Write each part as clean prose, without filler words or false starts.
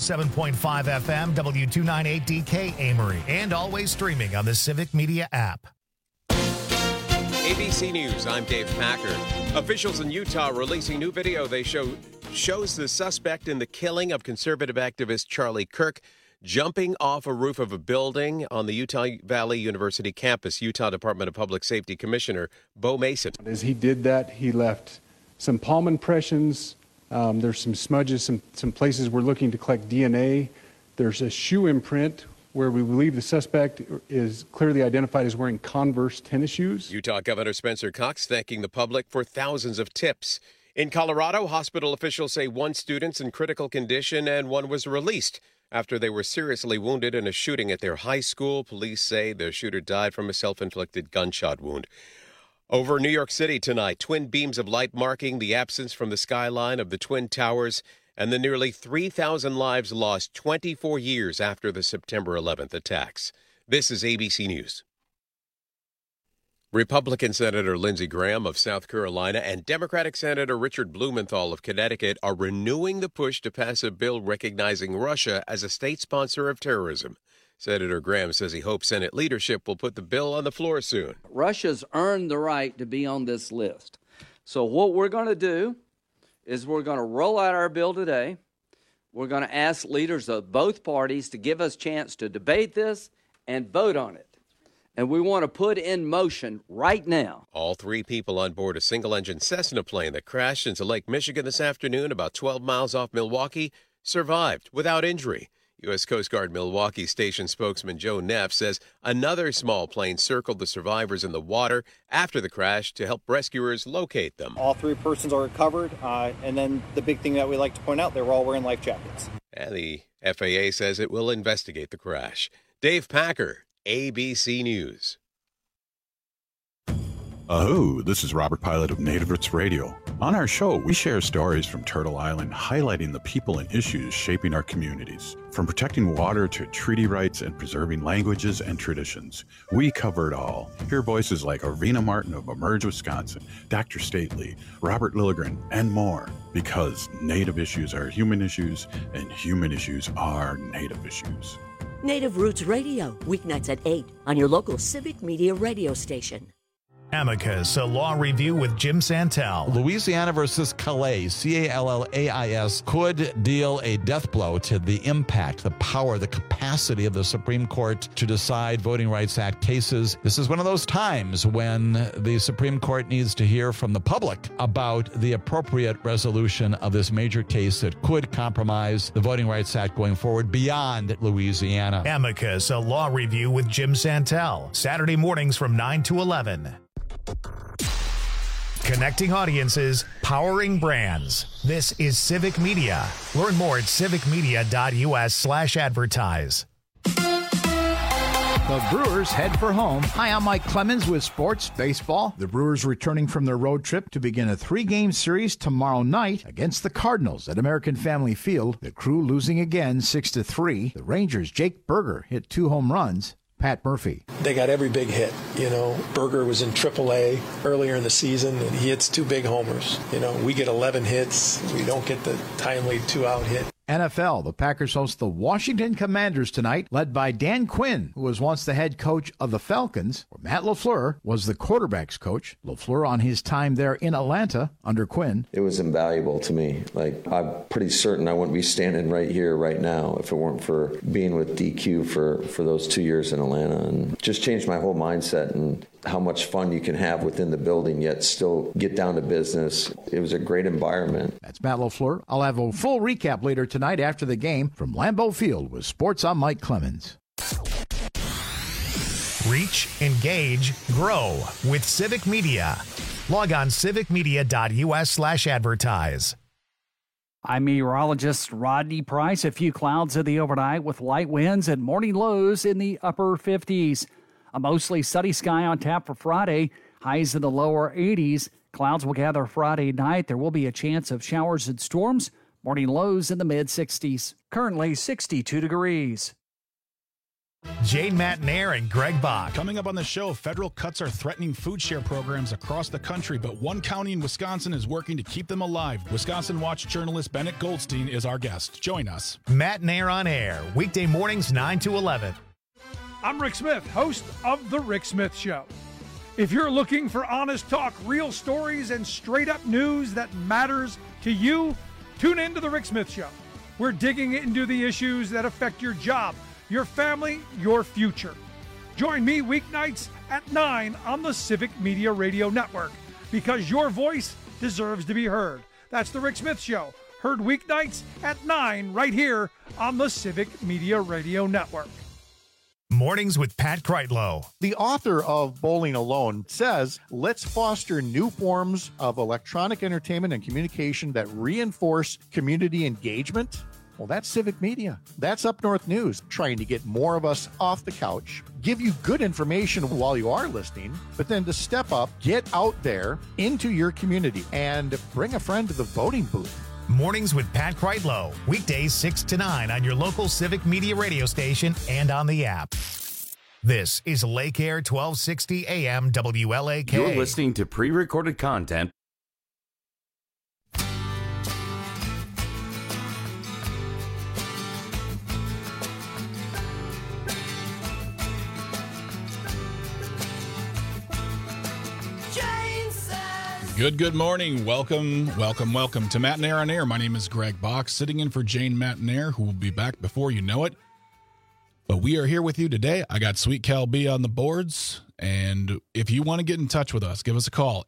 107.5 FM, W298DK Amory, and always streaming on the Civic Media app. ABC News, I'm Dave Packer. Officials in Utah releasing new video they shows the suspect in the killing of conservative activist Charlie Kirk jumping off a roof of a building on the Utah Valley University campus. Utah Department of Public Safety Commissioner Bo Mason. As he did that, he left some palm impressions. There's some smudges, some places we're looking to collect DNA. There's a shoe imprint where we believe the suspect is clearly identified as wearing Converse tennis shoes. Utah Governor Spencer Cox thanking the public for thousands of tips. In Colorado, hospital officials say one student's in critical condition and one was released after they were seriously wounded in a shooting at their high school. Police say the shooter died from a self-inflicted gunshot wound. Over New York City tonight, twin beams of light marking the absence from the skyline of the Twin Towers and the nearly 3,000 lives lost 24 years after the September 11th attacks. This is ABC News. Republican Senator Lindsey Graham of South Carolina and Democratic Senator Richard Blumenthal of Connecticut are renewing the push to pass a bill recognizing Russia as a state sponsor of terrorism. Senator Graham says he hopes Senate leadership will put the bill on the floor soon. Russia's earned the right to be on this list. So what we're going to do is we're going to roll out our bill today. We're going to ask leaders of both parties to give us a chance to debate this and vote on it. And we want to put in motion right now. All three people on board a single-engine Cessna plane that crashed into Lake Michigan this afternoon about 12 miles off Milwaukee survived without injury. U.S. Coast Guard Milwaukee Station spokesman Joe Neff says another small plane circled the survivors in the water after the crash to help rescuers locate them. All three persons are recovered, and then the big thing that we like to point out, they were all wearing life jackets. And the FAA says it will investigate the crash. Dave Packer, ABC News. This is Robert Pilot of Native Roots Radio. On our show, we share stories from Turtle Island highlighting the people and issues shaping our communities. From protecting water to treaty rights and preserving languages and traditions, we cover it all. Hear voices like Arvina Martin of Emerge, Wisconsin, Dr. Stately, Robert Lilligren, and more. Because Native issues are human issues, and human issues are Native issues. Native Roots Radio, weeknights at 8 on your local Civic Media radio station. Amicus, a law review with Jim Santel. Louisiana versus Calais, Callais, could deal a death blow to the impact, the power, the capacity of the Supreme Court to decide Voting Rights Act cases. This is one of those times when the Supreme Court needs to hear from the public about the appropriate resolution of this major case that could compromise the Voting Rights Act going forward beyond Louisiana. Amicus, a law review with Jim Santel. Saturday mornings from 9 to 11. Connecting audiences, powering brands. This is Civic Media. Learn more at civicmedia.us/advertise. The Brewers head for home. Hi, I'm Mike Clemens with Sports Baseball. The Brewers returning from their road trip to begin a 3-game series tomorrow night against the Cardinals at American Family Field. The Crew losing again 6-3. The Rangers' Jake Berger hit 2 home runs. Pat Murphy. They got every big hit. Berger was in AAA earlier in the season, and he hits 2 big homers. We get 11 hits. We don't get the timely 2-out hit. NFL, the Packers host the Washington Commanders tonight, led by Dan Quinn, who was once the head coach of the Falcons. Matt LaFleur was the quarterback's coach. LaFleur on his time there in Atlanta under Quinn. It was invaluable to me. I'm pretty certain I wouldn't be standing right here right now if it weren't for being with DQ for those 2 years in Atlanta, and just changed my whole mindset and how much fun you can have within the building, yet still get down to business. It was a great environment. That's Matt LaFleur. I'll have a full recap later tonight after the game from Lambeau Field with Sports. I'm Mike Clemens. Reach, engage, grow with Civic Media. Log on civicmedia.us/advertise. I'm meteorologist Rodney Price. A few clouds in the overnight with light winds and morning lows in the upper 50s. A mostly sunny sky on tap for Friday. Highs in the lower 80s. Clouds will gather Friday night. There will be a chance of showers and storms. Morning lows in the mid-60s. Currently 62 degrees. Jane McNair and Greg Bach. Coming up on the show, federal cuts are threatening food share programs across the country, but one county in Wisconsin is working to keep them alive. Wisconsin Watch journalist Bennett Goldstein is our guest. Join us. McNair on Air, weekday mornings 9 to 11. I'm Rick Smith, host of The Rick Smith Show. If you're looking for honest talk, real stories, and straight-up news that matters to you, tune in to The Rick Smith Show. We're digging into the issues that affect your job, your family, your future. Join me weeknights at 9 on the Civic Media Radio Network, because your voice deserves to be heard. That's The Rick Smith Show, heard weeknights at 9 right here on the Civic Media Radio Network. Mornings with Pat Kreitlow. The author of Bowling Alone says, let's foster new forms of electronic entertainment and communication that reinforce community engagement. Well, that's Civic Media. That's Up North News, trying to get more of us off the couch, give you good information while you are listening, but then to step up, get out there into your community and bring a friend to the voting booth. Mornings with Pat Kreitlow, weekdays 6 to 9 on your local Civic Media radio station and on the app. This is Lake Air 1260 AM WLAK. You're listening to pre-recorded content. Good morning. Welcome to Matt and Air on Air. My name is Greg Bach, sitting in for Jane Matnair, who will be back before you know it. But we are here with you today. I got Sweet Cal B on the boards, and if you want to get in touch with us, give us a call,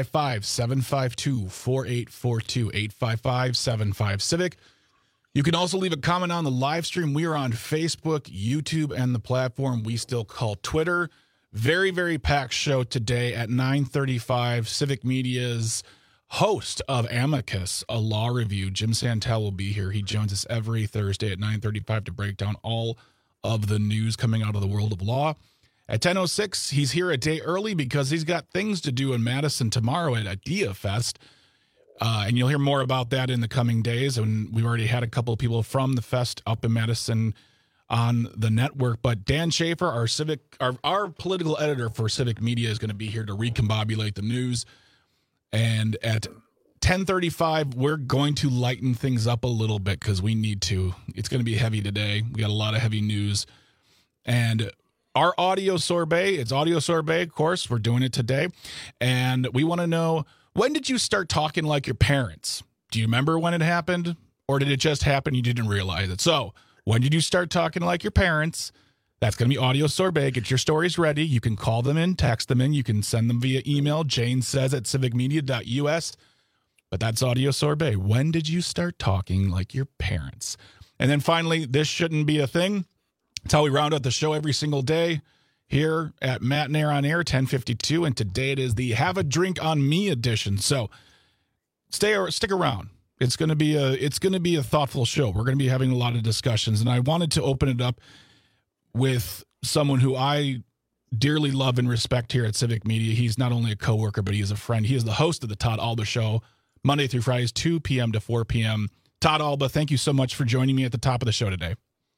855-752-4842, 855-75-CIVIC. You can also leave a comment on the live stream. We are on Facebook, YouTube, and the platform we still call Twitter. Very, very packed show today at 9:35. Civic Media's host of Amicus, a law review, Jim Santel, will be here. He joins us every Thursday at 9:35 to break down all of the news coming out of the world of law. At 10:06, he's here a day early because he's got things to do in Madison tomorrow at Idea Fest. And you'll hear more about that in the coming days. And we've already had a couple of people from the fest up in Madison on the network. But Dan Schaefer, our political editor for Civic Media, is going to be here to recombobulate the news. And at 10:35, we're going to lighten things up a little bit because we need to. It's going to be heavy today. We got a lot of heavy news. And our audio sorbet, it's audio sorbet, of course. We're doing it today. And we want to know, when did you start talking like your parents? Do you remember when it happened? Or did it just happen? You didn't realize it. So, when did you start talking like your parents? That's going to be audio sorbet. Get your stories ready. You can call them in, text them in. You can send them via email, janesays@civicmedia.us. But that's audio sorbet. When did you start talking like your parents? And then finally, this shouldn't be a thing. It's how we round out the show every single day here at Matt and Air on Air, 1052. And today it is the Have a Drink on Me edition. So stick around. It's going to be a thoughtful show. We're going to be having a lot of discussions, and I wanted to open it up with someone who I dearly love and respect here at Civic Media. He's not only a coworker, but he is a friend. He is the host of the Todd Alba Show, Monday through Fridays, 2 p.m. to 4 p.m. Todd Alba, thank you so much for joining me at the top of the show today.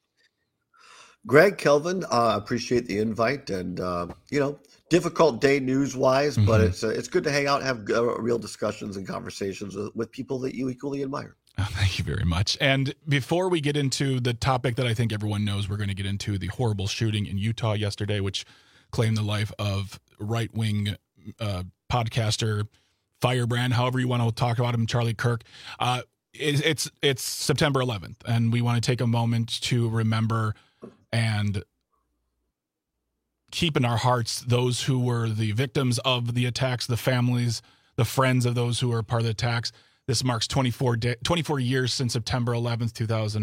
Greg, Kelvin, appreciate the invite, and difficult day news-wise, but it's good to hang out and have real discussions and conversations with people that you equally admire. Oh, thank you very much. And before we get into the topic that I think everyone knows, we're going to get into the horrible shooting in Utah yesterday, which claimed the life of right-wing podcaster Firebrand, however you want to talk about him, Charlie Kirk. It's September 11th, and we want to take a moment to remember and keep in our hearts those who were the victims of the attacks, the families, the friends of those who were part of the attacks. This marks 24 years since September 11th,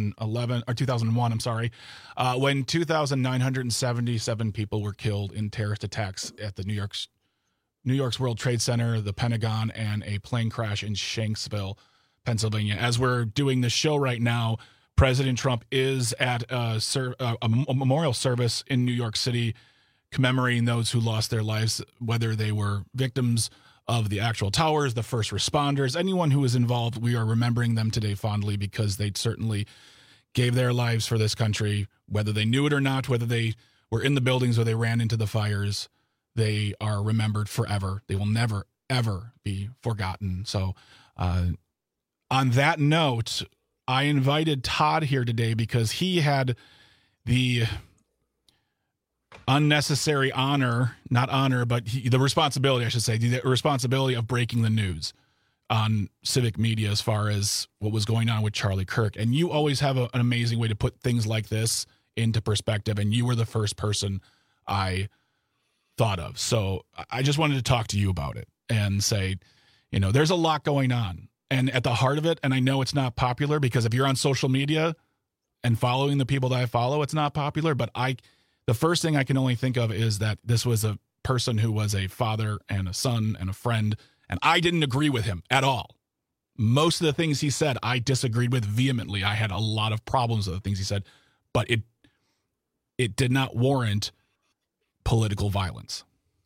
2001, when 2,977 people were killed in terrorist attacks at the New York's World Trade Center, the Pentagon, and a plane crash in Shanksville, Pennsylvania. As we're doing this show right now, President Trump is at a memorial service in New York City commemorating those who lost their lives, whether they were victims of the actual towers, the first responders, anyone who was involved. We are remembering them today fondly because they certainly gave their lives for this country, whether they knew it or not, whether they were in the buildings or they ran into the fires. They are remembered forever. They will never, ever be forgotten. So on that note, I invited Todd here today because he had the unnecessary the responsibility, I should say, the responsibility of breaking the news on civic media as far as what was going on with Charlie Kirk. And you always have an amazing way to put things like this into perspective, and you were the first person I thought of. So I just wanted to talk to you about it and say, there's a lot going on. And at the heart of it, and I know it's not popular because if you're on social media and following the people that I follow, it's not popular, but the first thing I can only think of is that this was a person who was a father and a son and a friend, and I didn't agree with him at all. Most of the things he said, I disagreed with vehemently. I had a lot of problems with the things he said, but it did not warrant political violence.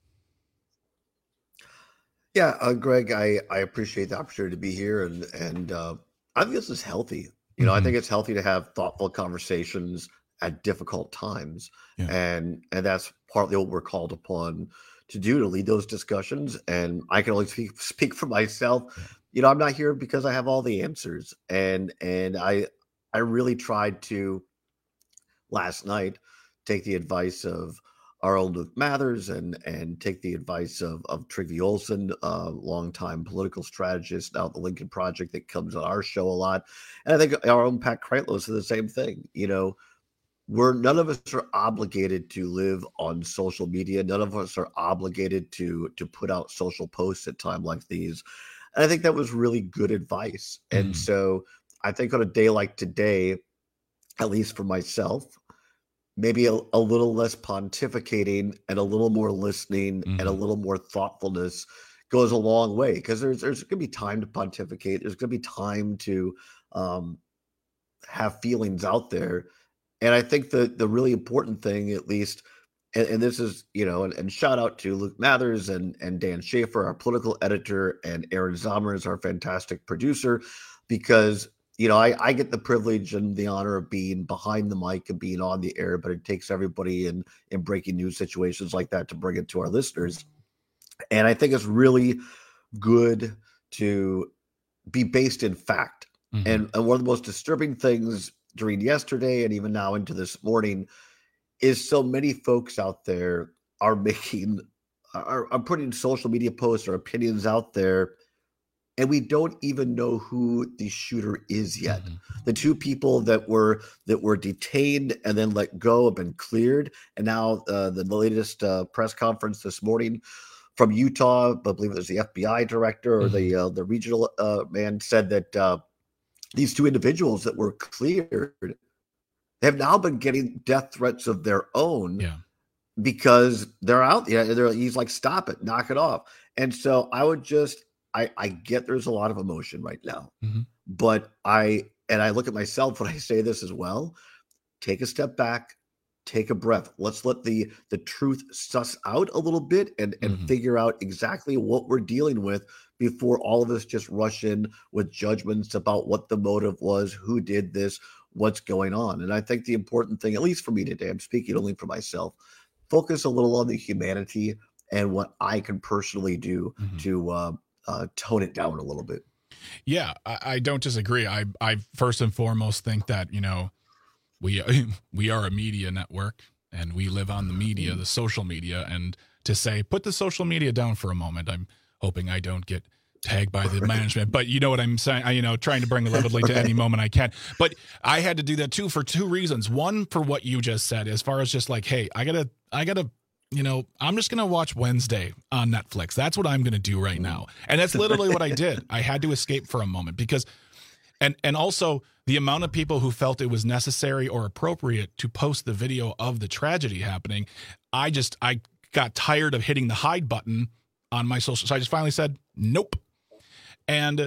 Yeah, Greg, I appreciate the opportunity to be here, and I think this is healthy. I think it's healthy to have thoughtful conversations at difficult times, and that's partly what we're called upon to do, to lead those discussions. And I can only speak for myself. I'm not here because I have all the answers, and I really tried to last night take the advice of our own Luke Mathers and take the advice of Trygve Olsen, a longtime political strategist now at the Lincoln Project that comes on our show a lot. And I think our own Pat Kreitlow said the same thing. None of us are obligated to live on social media. None of us are obligated to put out social posts at times like these. And I think that was really good advice. And so I think on a day like today, at least for myself, maybe a little less pontificating and a little more listening and a little more thoughtfulness goes a long way, because there's going to be time to pontificate. There's going to be time to have feelings out there. And I think the really important thing, at least, and this is, and shout out to Luke Mathers and Dan Schaefer, our political editor, and Aaron Zommers, our fantastic producer, because I get the privilege and the honor of being behind the mic and being on the air, but it takes everybody in breaking news situations like that to bring it to our listeners. And I think it's really good to be based in fact. And one of the most disturbing things during yesterday and even now into this morning is so many folks out there are putting social media posts or opinions out there, and we don't even know who the shooter is yet. The two people that were detained and then let go have been cleared. And now the latest press conference this morning from Utah, I believe it was the FBI director or the regional man, said that these two individuals that were cleared have now been getting death threats of their own because they're out there. He's like, stop it, knock it off. And so I get there's a lot of emotion right now, but I look at myself when I say this as well. Take a step back, take a breath. Let's let the truth suss out a little bit and figure out exactly what we're dealing with before all of us just rush in with judgments about what the motive was, who did this, what's going on. And I think the important thing, at least for me today, I'm speaking only for myself, focus a little on the humanity and what I can personally do to tone it down a little bit. Yeah, I don't disagree. I first and foremost think that, we are a media network and we live on the media, the social media, and to say, put the social media down for a moment. I'm hoping I don't get tagged by the management, but you know what I'm saying? Trying to bring levity to any moment I can. But I had to do that too for two reasons. One, for what you just said, as far as just like, hey, I gotta, I'm just going to watch Wednesday on Netflix. That's what I'm going to do right now. And that's literally what I did. I had to escape for a moment because, and also the amount of people who felt it was necessary or appropriate to post the video of the tragedy happening. I got tired of hitting the hide button on my social. So I just finally said, nope. And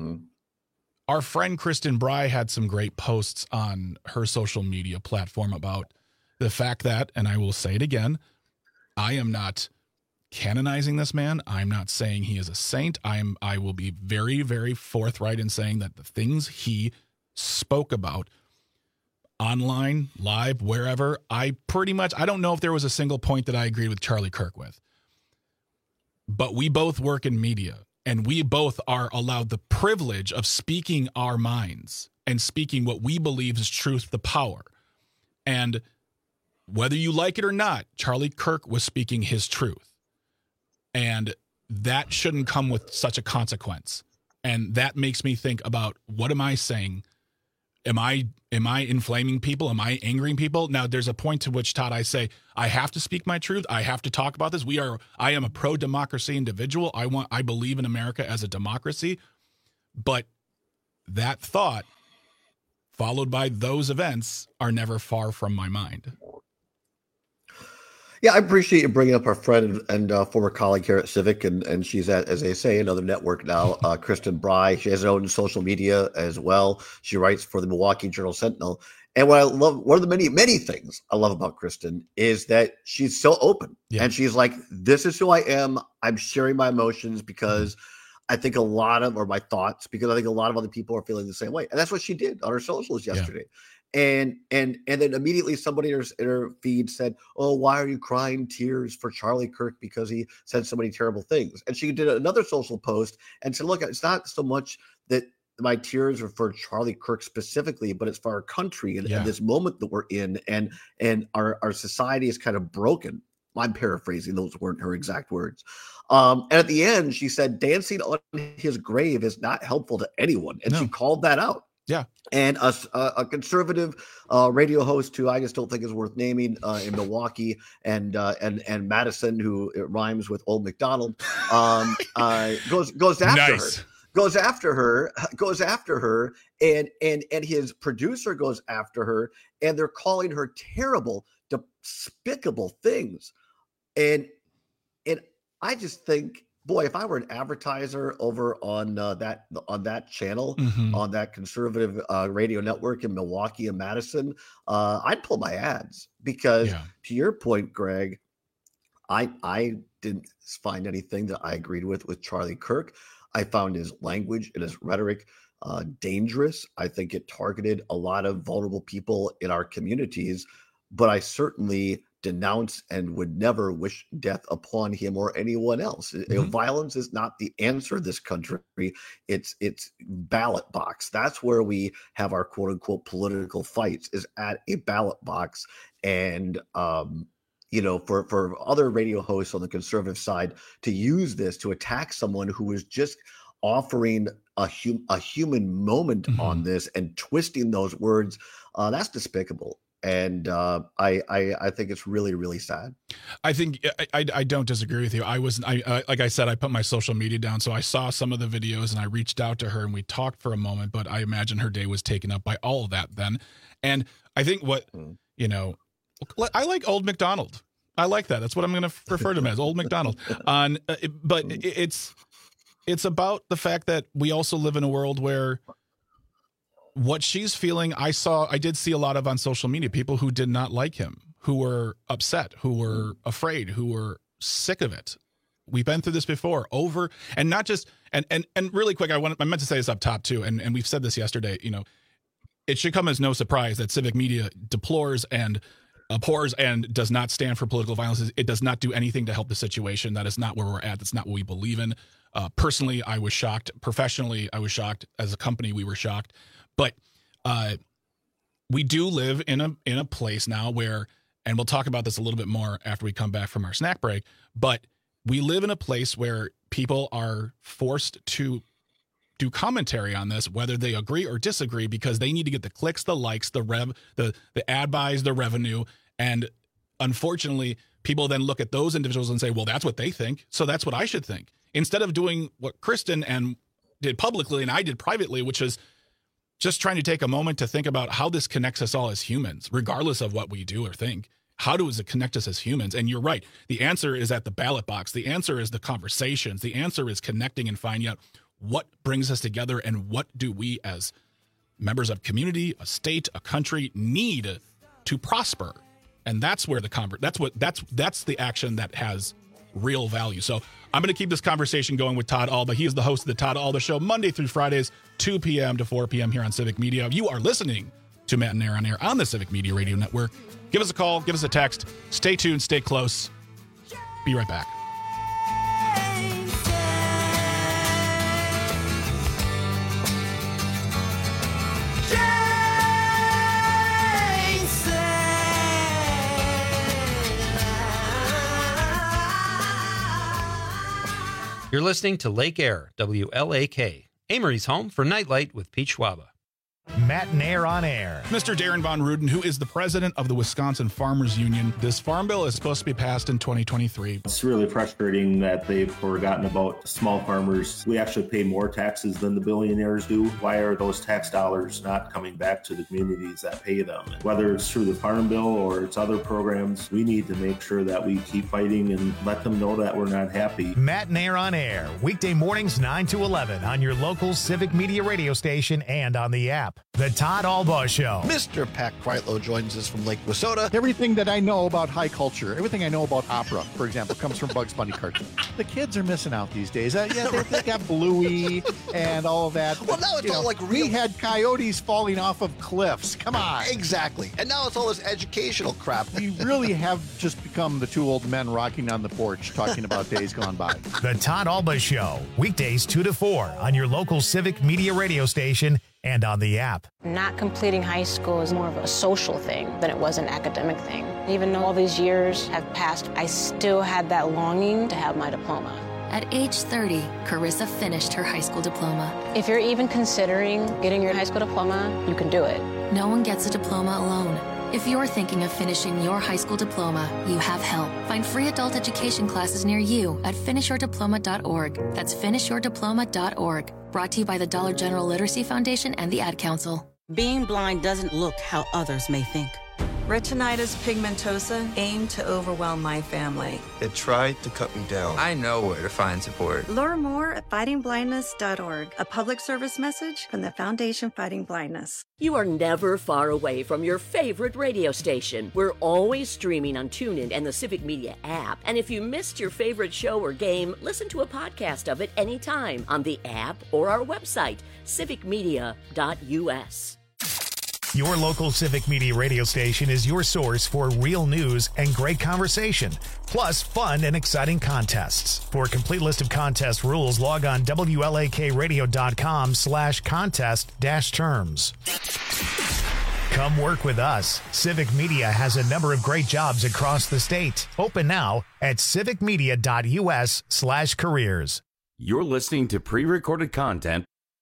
our friend Kristen Bry had some great posts on her social media platform about the fact that, and I will say it again, I am not canonizing this man. I'm not saying he is a saint. I will be very, very forthright in saying that the things he spoke about online, live, wherever, I don't know if there was a single point that I agreed with Charlie Kirk with. But we both work in media, and we both are allowed the privilege of speaking our minds and speaking what we believe is truth, the power. And whether you like it or not, Charlie Kirk was speaking his truth. And that shouldn't come with such a consequence. And that makes me think about, what am I saying? Am I inflaming people? Am I angering people? Now, there's a point to which, Todd, I say, I have to speak my truth. I have to talk about this. I am a pro-democracy individual. I believe in America as a democracy. But that thought, followed by those events, are never far from my mind. Yeah, I appreciate you bringing up our friend and former colleague here at Civic, and she's at, as they say, another network now, Kristen Bry. She has her own social media as well. She writes for the Milwaukee Journal-Sentinel. And what I love, one of the many, many things I love about Kristen is that she's so open. Yeah. And she's like, this is who I am. I'm sharing my emotions because I think my thoughts, because I think a lot of other people are feeling the same way. And that's what she did on her socials yesterday. Yeah. And then immediately somebody in her feed said, oh, why are you crying tears for Charlie Kirk because he said so many terrible things? And she did another social post and said, look, it's not so much that my tears are for Charlie Kirk specifically, but it's for our country and this moment that we're in, and our society is kind of broken. I'm paraphrasing, those weren't her exact words. And at the end, she said, dancing on his grave is not helpful to anyone. And she called that out. Yeah. And a conservative radio host who I just don't think is worth naming in Milwaukee, and Madison, who it rhymes with Old McDonald, goes after her, and his producer goes after her, and they're calling her terrible, despicable things. And I just think, boy, if I were an advertiser over on that channel, on that conservative radio network in Milwaukee and Madison, I'd pull my ads because, to your point, Greg, I didn't find anything that I agreed with Charlie Kirk. I found his language and his rhetoric dangerous. I think it targeted a lot of vulnerable people in our communities, but I certainly denounce and would never wish death upon him or anyone else. Violence is not the answer in this country. It's ballot box. That's where we have our quote unquote political fights, is at a ballot box. And for other radio hosts on the conservative side to use this to attack someone who is just offering a human moment on this and twisting those words, that's despicable. And I think it's really, really sad. I think I don't disagree with you. Like I said, I put my social media down, so I saw some of the videos and I reached out to her and we talked for a moment, but I imagine her day was taken up by all of that then. And I think I like Old McDonald. I like that. That's what I'm going to refer to him as, Old McDonald. But it's about the fact that we also live in a world where what she's feeling, I did see a lot of on social media, people who did not like him, who were upset, who were afraid, who were sick of it. We've been through this before, and not just, and really quick, I meant to say this up top too, and we've said this yesterday, it should come as no surprise that civic media deplores and abhors and does not stand for political violence. It does not do anything to help the situation. That is not where we're at. That's not what we believe in. Personally, I was shocked. Professionally, I was shocked. As a company, we were shocked. But we do live in a place now where, and we'll talk about this a little bit more after we come back from our snack break, but we live in a place where people are forced to do commentary on this, whether they agree or disagree, because they need to get the clicks, the likes, the ad buys, the revenue. And unfortunately, people then look at those individuals and say, well, that's what they think, so that's what I should think. Instead of doing what Kristen did publicly and I did privately, which is just trying to take a moment to think about how this connects us all as humans, regardless of what we do or think. How does it connect us as humans? And you're right. The answer is at the ballot box. The answer is the conversations. The answer is connecting and finding out what brings us together and what do we as members of community, a state, a country need to prosper. And that's where that's the action that has real value. So I'm going to keep this conversation going with Todd Alba. He is the host of the Todd Alba Show, Monday through Fridays, 2 p.m. to 4 p.m. here on Civic Media. You are listening to Matt and Aaron on Air on the Civic Media Radio Network. Give us a call, give us a text. Stay tuned, stay close. Be right back. You're listening to Lake Air, WLAK, Amory's home for Nightlight with Pete Schwaba. Matt and Air on Air. Mr. Darren Von Ruden, who is the president of the Wisconsin Farmers Union. This farm bill is supposed to be passed in 2023. It's really frustrating that they've forgotten about small farmers. We actually pay more taxes than the billionaires do. Why are those tax dollars not coming back to the communities that pay them? Whether it's through the farm bill or it's other programs, we need to make sure that we keep fighting and let them know that we're not happy. Matt and Air on Air, weekday mornings 9 to 11 on your local Civic Media radio station and on the app. The Todd Albaugh Show. Mr. Pat Kreitlow joins us from Lake Wissota. Everything that I know about high culture, everything I know about opera, for example, comes from Bugs Bunny cartoons. The kids are missing out these days. They got Bluey and all of that. Well, now it's all like real. We had coyotes falling off of cliffs. Come on. Exactly. And now it's all this educational crap. We really have just become the two old men rocking on the porch talking about days gone by. The Todd Albaugh Show, weekdays 2 to 4 on your local Civic Media radio station and on the app. Not completing high school is more of a social thing than it was an academic thing. Even though all these years have passed, I still had that longing to have my diploma. At age 30, Carissa finished her high school diploma. If you're even considering getting your high school diploma, you can do it. No one gets a diploma alone. If you're thinking of finishing your high school diploma, you have help. Find free adult education classes near you at finishyourdiploma.org. That's finishyourdiploma.org. Brought to you by the Dollar General Literacy Foundation and the Ad Council. Being blind doesn't look how others may think. Retinitis pigmentosa aimed to overwhelm my family. It tried to cut me down. I know where to find support. Learn more at fightingblindness.org, a public service message from the Foundation Fighting Blindness. You are never far away from your favorite radio station. We're always streaming on TuneIn and the Civic Media app. And if you missed your favorite show or game, listen to a podcast of it anytime on the app or our website, civicmedia.us. Your local Civic Media radio station is your source for real news and great conversation, plus fun and exciting contests. For a complete list of contest rules, log on WLAKradio.com/contest-terms. Come work with us. Civic Media has a number of great jobs across the state. Open now at civicmedia.us/careers. You're listening to pre-recorded content.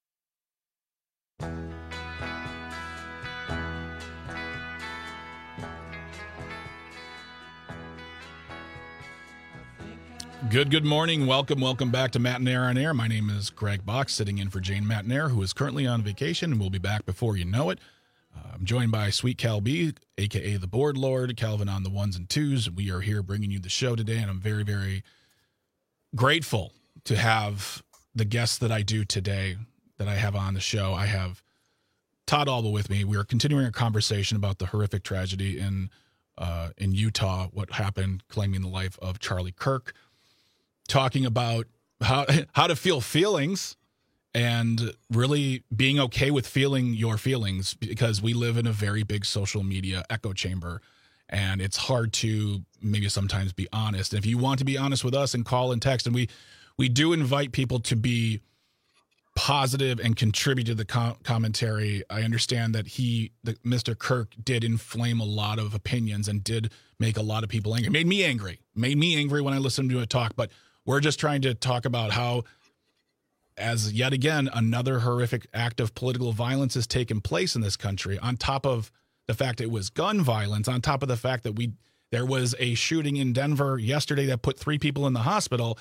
Good morning. Welcome back to Matt and Air on Air. My name is Greg Bach, sitting in for Jane Matnair, who is currently on vacation and will be back before you know it. I'm joined by Sweet Cal B, a.k.a. the Board Lord, Calvin on the ones and twos. We are here bringing you the show today, and I'm very, very grateful to have the guests that I do today, that I have on the show. I have Todd Albaugh with me. We are continuing a conversation about the horrific tragedy in Utah, what happened, claiming the life of Charlie Kirk. Talking about how to feel feelings and really being okay with feeling your feelings, because we live in a very big social media echo chamber, and it's hard to maybe sometimes be honest. And if you want to be honest with us and call and text, and we do invite people to be positive and contribute to the commentary. I understand that Mr. Kirk did inflame a lot of opinions and did make a lot of people angry. Made me angry when I listened to it talk, but we're just trying to talk about how, as yet again, another horrific act of political violence has taken place in this country, on top of the fact it was gun violence, on top of the fact that there was a shooting in Denver yesterday that put 3 people in the hospital.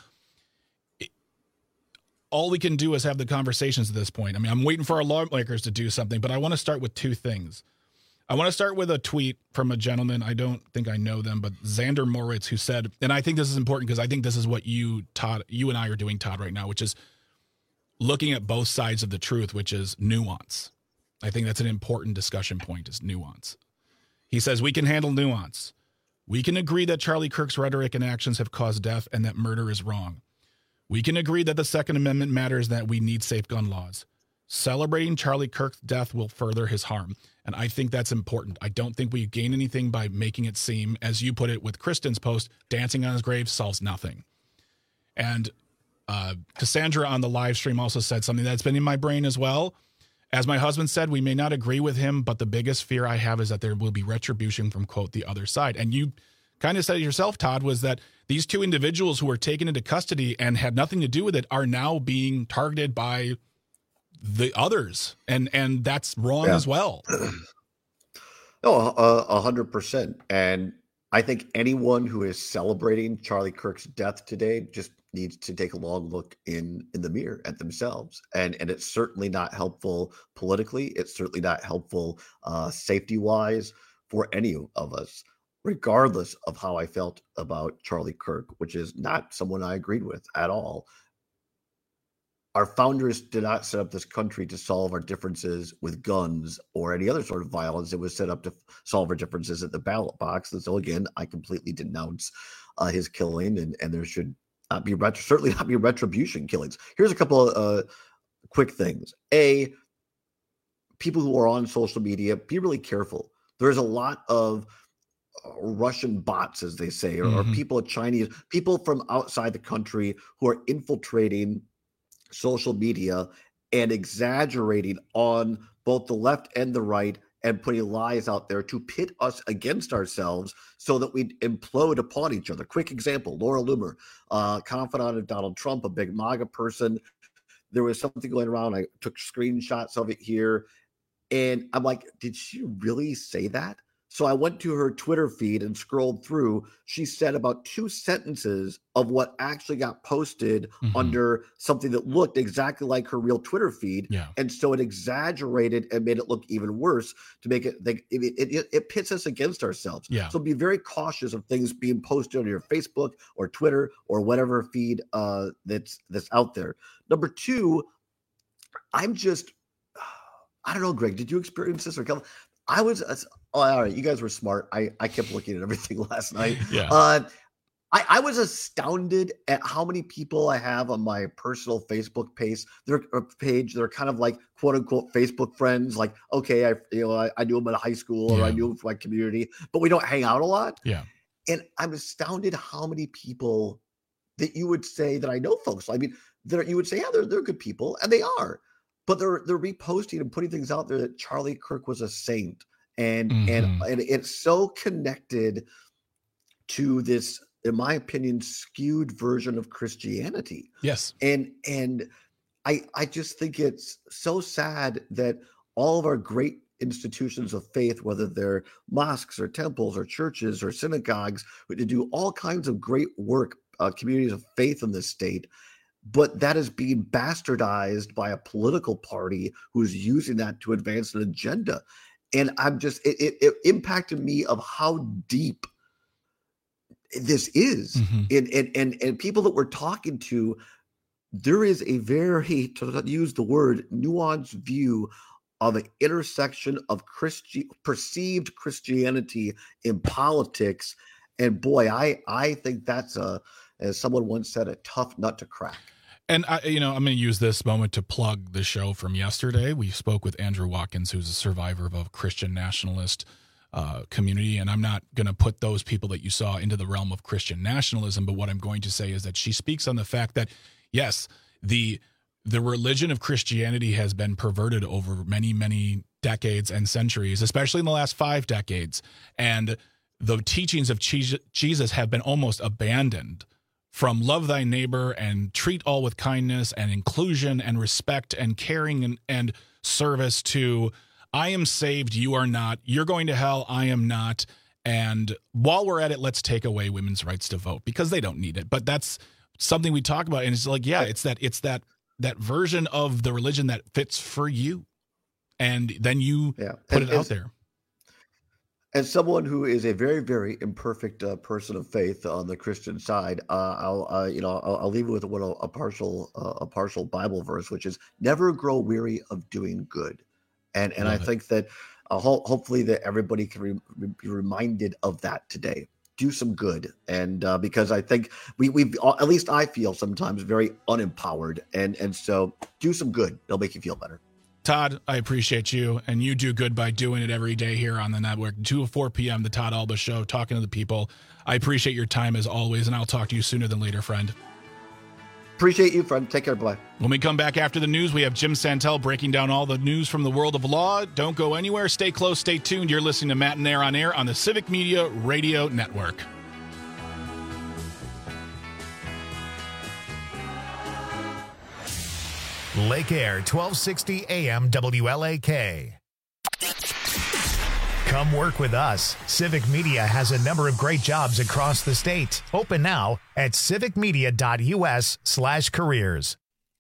All we can do is have the conversations at this point. I mean, I'm waiting for our lawmakers to do something, but I want to start with 2 things. I want to start with a tweet from a gentleman. I don't think I know them, but Xander Moritz, who said, and I think this is important because I think this is what you and I are doing, Todd, right now, which is looking at both sides of the truth, which is nuance. I think that's an important discussion point, is nuance. He says, we can handle nuance. We can agree that Charlie Kirk's rhetoric and actions have caused death and that murder is wrong. We can agree that the Second Amendment matters, that we need safe gun laws. celebrating Charlie Kirk's death will further his harm. And I think that's important. I don't think we gain anything by making it seem, as you put it with Kristen's post, dancing on his grave solves nothing. And Cassandra on the live stream also said something that's been in my brain as well. As my husband said, we may not agree with him, but the biggest fear I have is that there will be retribution from, quote, the other side. And you kind of said it yourself, Todd, was that these two individuals who were taken into custody and had nothing to do with it are now being targeted by the others. And that's wrong as well. No, 100%. And I think anyone who is celebrating Charlie Kirk's death today just needs to take a long look in the mirror at themselves. And it's certainly not helpful politically. It's certainly not helpful safety-wise for any of us, regardless of how I felt about Charlie Kirk, which is not someone I agreed with at all. Our founders did not set up this country to solve our differences with guns or any other sort of violence. It was set up to solve our differences at the ballot box. And so, again, I completely denounce his killing, and there should not be certainly not be retribution killings. Here's a couple of quick things. A, people who are on social media, be really careful. There's a lot of Russian bots, as they say, or people, Chinese, people from outside the country who are infiltrating social media and exaggerating on both the left and the right and putting lies out there to pit us against ourselves so that we implode upon each other. Quick example, Laura Loomer, confidant of Donald Trump, a big MAGA person. There was something going around. I took screenshots of it here. And I'm like, did she really say that? So I went to her Twitter feed and scrolled through. She said about 2 sentences of what actually got posted under something that looked exactly like her real Twitter feed. Yeah. And so it exaggerated and made it look even worse to make it, it pits us against ourselves. Yeah. So be very cautious of things being posted on your Facebook or Twitter or whatever feed that's out there. Number 2, I don't know, Greg, did you experience this or Kelvin? All right, you guys were smart. I kept looking at everything last night. Yeah. I was astounded at how many people I have on my personal Facebook page. They're kind of like quote unquote Facebook friends. Like, okay, I knew them in high school or I knew them from my community, but we don't hang out a lot. Yeah. And I'm astounded how many people that you would say that I know folks. I mean, you would say, yeah, they're good people, and they are. But they're reposting and putting things out there that Charlie Kirk was a saint, and it's so connected to this, in my opinion, skewed version of Christianity. Yes, and I just think it's so sad that all of our great institutions of faith, whether they're mosques or temples or churches or synagogues, to do all kinds of great work, communities of faith in this state. But that is being bastardized by a political party who's using that to advance an agenda. And I'm just, it impacted me of how deep this is. And people that we're talking to, there is a very, to use the word, nuanced view of an intersection of perceived Christianity in politics. And boy, I think that's as someone once said, a tough nut to crack. And I'm going to use this moment to plug the show from yesterday. We spoke with Andrew Watkins, who's a survivor of a Christian nationalist community. And I'm not going to put those people that you saw into the realm of Christian nationalism. But what I'm going to say is that she speaks on the fact that, yes, the religion of Christianity has been perverted over many, many decades and centuries, especially in the last 5 decades. And the teachings of Jesus have been almost abandoned, from love thy neighbor and treat all with kindness and inclusion and respect and caring and service, to I am saved, you are not, you're going to hell, I am not. And while we're at it, let's take away women's rights to vote, because they don't need it. But that's something we talk about. And it's like, yeah, it's that version of the religion that fits for you. And then you put it out there. As someone who is a very, very imperfect person of faith on the Christian side, I'll leave you with a partial Bible verse, which is never grow weary of doing good, and I think that hopefully that everybody can be reminded of that today. Do some good, and because I think we've at least I feel sometimes very unempowered, and so do some good. It'll make you feel better. Todd, I appreciate you, and you do good by doing it every day here on the network. 2 to 4 p.m., the Todd Alba Show, talking to the people. I appreciate your time as always, and I'll talk to you sooner than later, friend. Appreciate you, friend. Take care. Bye. When we come back after the news, we have Jim Santel breaking down all the news from the world of law. Don't go anywhere. Stay close. Stay tuned. You're listening to Matt and Air on Air on the Civic Media Radio Network. Lake Air, 1260 AM WLAK. Come work with us. Civic Media has a number of great jobs across the state. Open now at civicmedia.us/careers.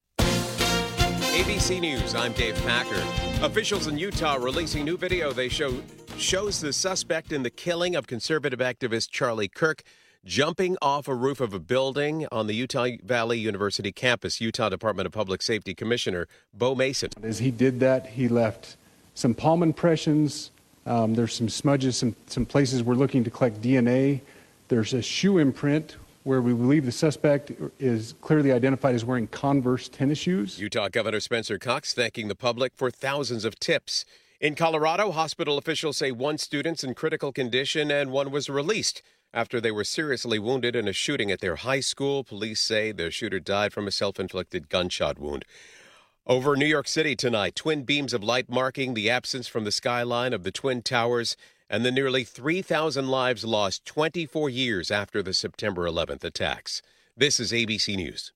ABC News, I'm Dave Packer. Officials in Utah releasing new video shows the suspect in the killing of conservative activist Charlie Kirk jumping off a roof of a building on the Utah Valley University campus. Utah Department of Public Safety Commissioner Bo Mason. As he did that, he left some palm impressions. There's some smudges, some places we're looking to collect DNA. There's a shoe imprint where we believe the suspect is clearly identified as wearing Converse tennis shoes. Utah Governor Spencer Cox thanking the public for thousands of tips. In Colorado, hospital officials say one student's in critical condition and one was released after they were seriously wounded in a shooting at their high school. Police say the shooter died from a self-inflicted gunshot wound. Over New York City tonight, twin beams of light marking the absence from the skyline of the Twin Towers and the nearly 3,000 lives lost 24 years after the September 11th attacks. This is ABC News.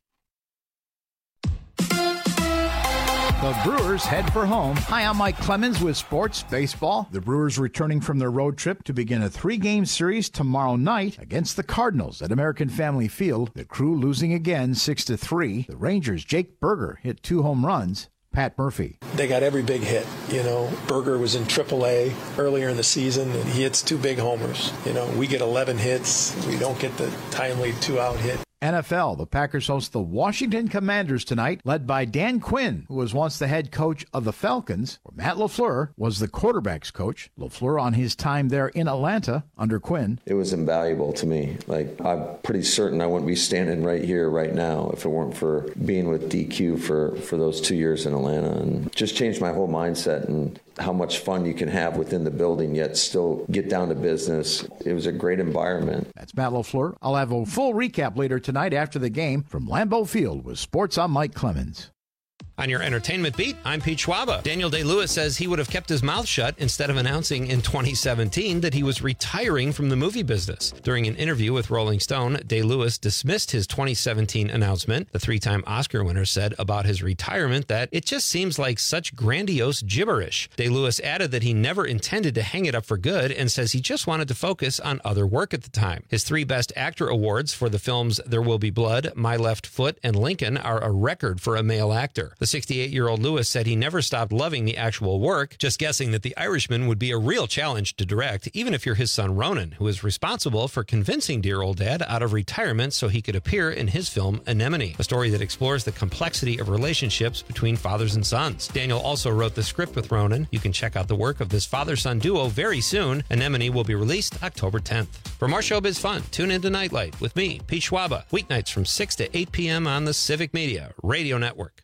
The Brewers head for home. Hi, I'm Mike Clemens with Sports Baseball. The Brewers returning from their road trip to begin a 3-game series tomorrow night against the Cardinals at American Family Field. The Crew losing again 6-3. The Rangers' Jake Burger hit 2 home runs. Pat Murphy. They got every big hit. Burger was in AAA earlier in the season, and he hits 2 big homers. We get 11 hits. We don't get the timely 2-out hit. NFL, the Packers host the Washington Commanders tonight, led by Dan Quinn, who was once the head coach of the Falcons, where Matt LaFleur was the quarterback's coach. LaFleur on his time there in Atlanta under Quinn. It was invaluable to me. I'm pretty certain I wouldn't be standing right here right now if it weren't for being with DQ for those 2 years in Atlanta, and just changed my whole mindset and how much fun you can have within the building, yet still get down to business. It was a great environment. That's Matt LaFleur. I'll have a full recap later tonight after the game from Lambeau Field with Sports. I'm Mike Clemens. On your entertainment beat, I'm Pete Schwaba. Daniel Day-Lewis says he would have kept his mouth shut instead of announcing in 2017 that he was retiring from the movie business. During an interview with Rolling Stone, Day-Lewis dismissed his 2017 announcement. The 3-time Oscar winner said about his retirement that it just seems like such grandiose gibberish. Day-Lewis added that he never intended to hang it up for good and says he just wanted to focus on other work at the time. His 3 Best Actor awards for the films There Will Be Blood, My Left Foot, and Lincoln are a record for a male actor. The 68-year-old Lewis said he never stopped loving the actual work, just guessing that The Irishman would be a real challenge to direct, even if you're his son Ronan, who is responsible for convincing dear old dad out of retirement so he could appear in his film Anemone, a story that explores the complexity of relationships between fathers and sons. Daniel also wrote the script with Ronan. You can check out the work of this father-son duo very soon. Anemone will be released October 10th. For more showbiz fun, tune into Nightlight with me, Pete Schwaba, weeknights from 6 to 8 p.m. on the Civic Media Radio Network.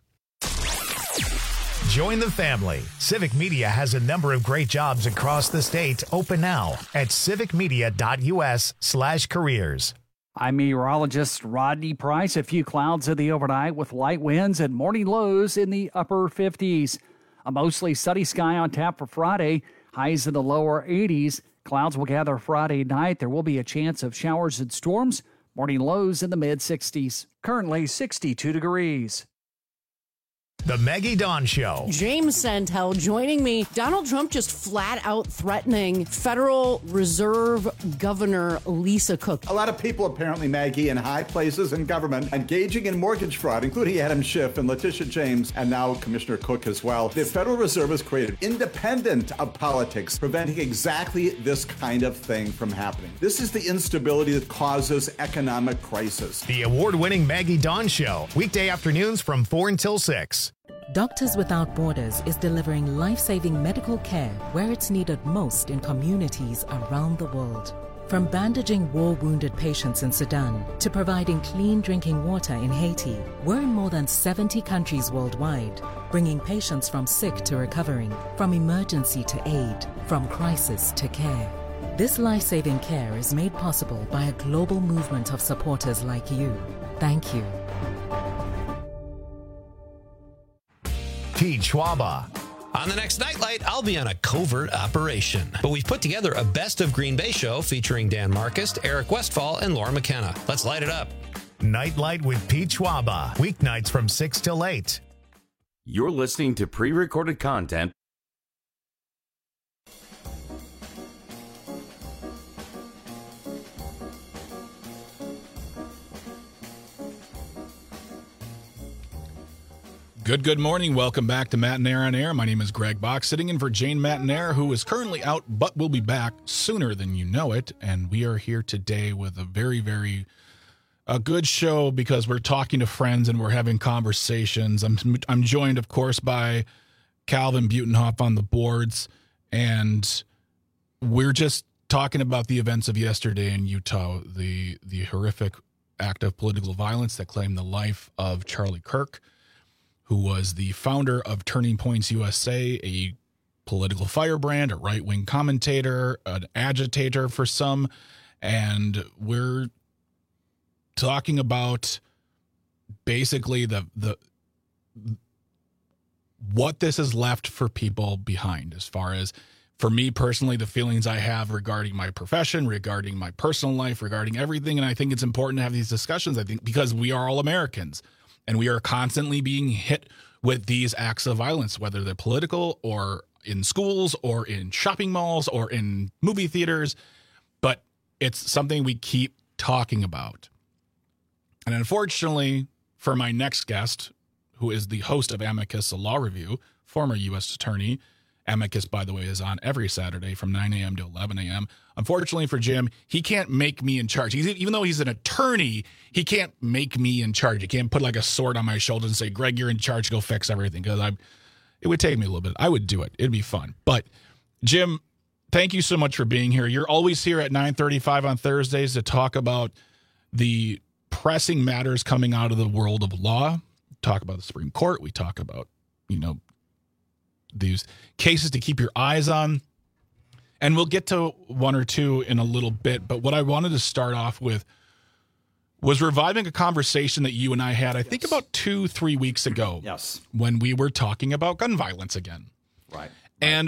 Join the family. Civic Media has a number of great jobs across the state. Open now at civicmedia.us/careers. I'm meteorologist Rodney Price. A few clouds in the overnight with light winds and morning lows in the upper 50s. A mostly sunny sky on tap for Friday. Highs in the lower 80s. Clouds will gather Friday night. There will be a chance of showers and storms. Morning lows in the mid-60s. Currently 62 degrees. The Maggie Dawn Show. James Santel joining me. Donald Trump just flat out threatening Federal Reserve Governor Lisa Cook. A lot of people apparently, Maggie, in high places in government engaging in mortgage fraud, including Adam Schiff and Letitia James, and now Commissioner Cook as well. The Federal Reserve has created independent of politics, preventing exactly this kind of thing from happening. This is the instability that causes economic crisis. The award-winning Maggie Dawn Show. Weekday afternoons from 4 until 6. Doctors Without Borders is delivering life-saving medical care where it's needed most in communities around the world. From bandaging war-wounded patients in Sudan to providing clean drinking water in Haiti, we're in more than 70 countries worldwide, bringing patients from sick to recovering, from emergency to aid, from crisis to care. This life-saving care is made possible by a global movement of supporters like you. Thank you. Pete Schwaba. On the next Nightlight, I'll be on a covert operation. But we've put together a Best of Green Bay show featuring Dan Marcus, Eric Westfall, and Laura McKenna. Let's light it up. Nightlight with Pete Schwaba. Weeknights from 6 till 8. You're listening to pre-recorded content. Good morning. Welcome back to Matt and Air on Air. My name is Greg Bach, sitting in for Jane Matt-Nair, who is currently out, but will be back sooner than you know it. And we are here today with a very, very good show because we're talking to friends and we're having conversations. I'm joined, of course, by Calvin Butenhoff on the boards, and we're just talking about the events of yesterday in Utah, the horrific act of political violence that claimed the life of Charlie Kirk, who was the founder of Turning Points USA, a political firebrand, a right-wing commentator, an agitator for some. And we're talking about basically the what this has left for people behind, as far as, for me personally, the feelings I have regarding my profession, regarding my personal life, regarding everything. And I think it's important to have these discussions, I think, because we are all Americans. And we are constantly being hit with these acts of violence, whether they're political or in schools or in shopping malls or in movie theaters. But it's something we keep talking about. And unfortunately, for my next guest, who is the host of Amicus, a law review, former U.S. attorney. Amicus, by the way, is on every Saturday from 9 a.m. to 11 a.m. Unfortunately for Jim, he can't make me in charge. Even though he's an attorney, he can't make me in charge. He can't put like a sword on my shoulder and say, Greg, you're in charge, go fix everything. Because it would take me a little bit. I would do it. It'd be fun. But Jim, thank you so much for being here. You're always here at 9:35 on Thursdays to talk about the pressing matters coming out of the world of law. Talk about the Supreme Court. We talk about, these cases to keep your eyes on. And we'll get to one or two in a little bit. But what I wanted to start off with was reviving a conversation that you and I had, I think about 2-3 weeks ago. Yes. When we were talking about gun violence again. Right. And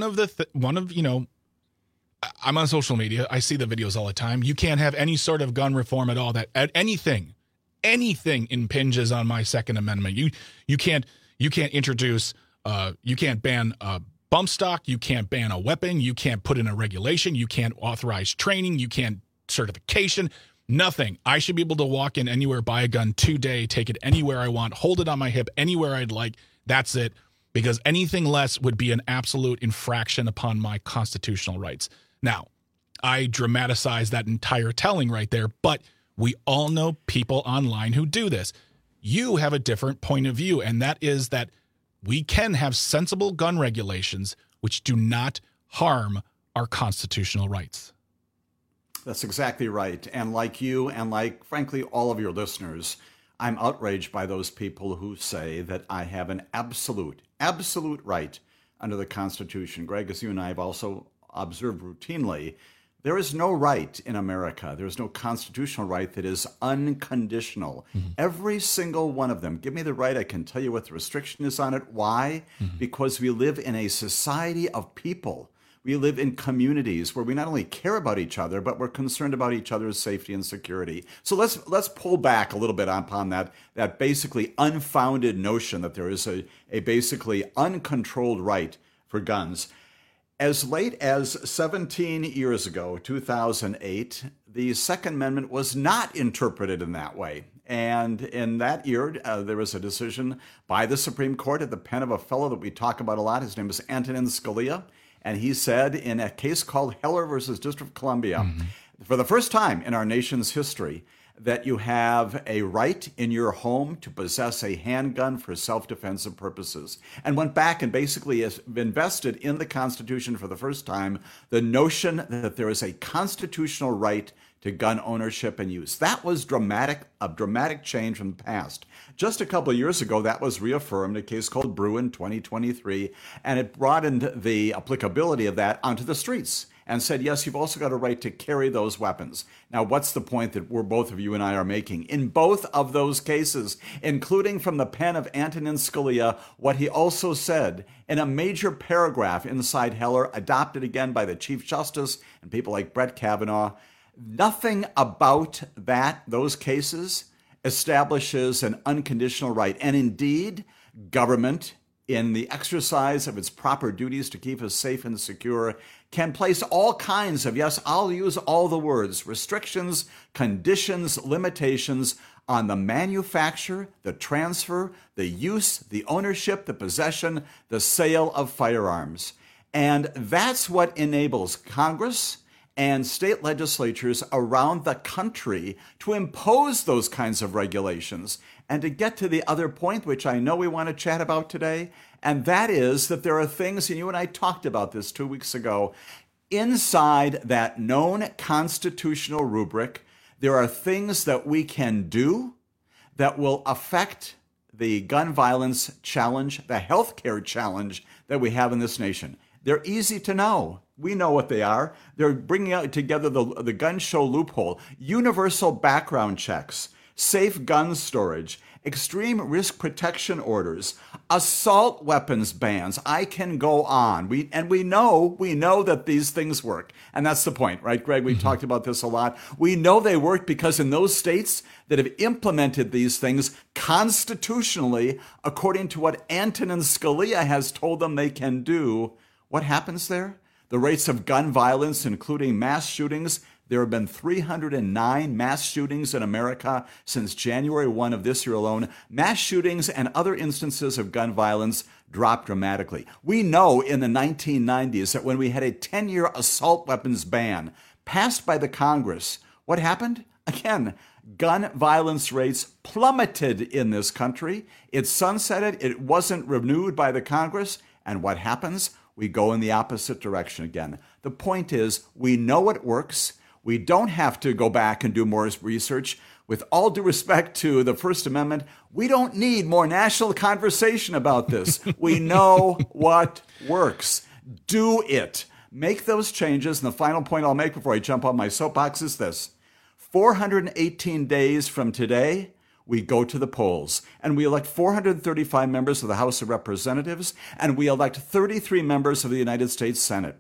I'm on social media. I see the videos all the time. You can't have any sort of gun reform at all that anything impinges on my Second Amendment. You can't introduce, you can't ban bump stock. You can't ban a weapon. You can't put in a regulation. You can't authorize training. You can't certification. Nothing. I should be able to walk in anywhere, buy a gun today, take it anywhere I want, hold it on my hip anywhere I'd like. That's it. Because anything less would be an absolute infraction upon my constitutional rights. Now, I dramatize that entire telling right there, but we all know people online who do this. You have a different point of view, and that is that we can have sensible gun regulations which do not harm our constitutional rights. That's exactly right. And like you, and like, frankly, all of your listeners, I'm outraged by those people who say that I have an absolute right under the Constitution. Greg, as you and I have also observed routinely, there is no right in America. There is no constitutional right that is unconditional. Mm-hmm. Every single one of them. Give me the right, I can tell you what the restriction is on it. Why? Mm-hmm. Because we live in a society of people. We live in communities where we not only care about each other, but we're concerned about each other's safety and security. So let's pull back a little bit upon that basically unfounded notion that there is a basically uncontrolled right for guns. As late as 17 years ago, 2008, the Second Amendment was not interpreted in that way. And in that year, there was a decision by the Supreme Court at the pen of a fellow that we talk about a lot. His name is Antonin Scalia. And he said in a case called Heller versus District of Columbia, for the first time in our nation's history, that you have a right in your home to possess a handgun for self-defensive purposes, and went back and basically has invested in the Constitution for the first time the notion that there is a constitutional right to gun ownership and use. That was a dramatic change from the past. Just a couple of years ago, that was reaffirmed in a case called Bruen 2023, and it broadened the applicability of that onto the streets and said, yes, you've also got a right to carry those weapons. Now, what's the point that both of you and I are making? In both of those cases, including from the pen of Antonin Scalia, what he also said in a major paragraph inside Heller, adopted again by the Chief Justice and people like Brett Kavanaugh, nothing about those cases establishes an unconditional right. And indeed, government, in the exercise of its proper duties to keep us safe and secure, can place all kinds of, yes, I'll use all the words, restrictions, conditions, limitations on the manufacture, the transfer, the use, the ownership, the possession, the sale of firearms. And that's what enables Congress and state legislatures around the country to impose those kinds of regulations. And to get to the other point, which I know we want to chat about today, and that is that there are things, and you and I talked about this 2 weeks ago, inside that known constitutional rubric, there are things that we can do that will affect the gun violence challenge, the healthcare challenge that we have in this nation. They're easy to know. We know what they are. They're bringing out together the gun show loophole, universal background checks, safe gun storage, extreme risk protection orders, assault weapons bans. I can go on. We know that these things work. And that's the point, right, Greg? We've talked about this a lot. We know they work because in those states that have implemented these things constitutionally, according to what Antonin Scalia has told them they can do, what happens there? The rates of gun violence, including mass shootings, there have been 309 mass shootings in America since January 1 of this year alone. Mass shootings and other instances of gun violence dropped dramatically. We know in the 1990s that when we had a 10-year assault weapons ban passed by the Congress, what happened? Again, gun violence rates plummeted in this country. It sunsetted. It wasn't renewed by the Congress. And what happens? We go in the opposite direction again. The point is, we know it works. We don't have to go back and do more research. With all due respect to the First Amendment, we don't need more national conversation about this. We know what works. Do it. Make those changes. And the final point I'll make before I jump on my soapbox is this. 418 days from today, we go to the polls and we elect 435 members of the House of Representatives and we elect 33 members of the United States Senate.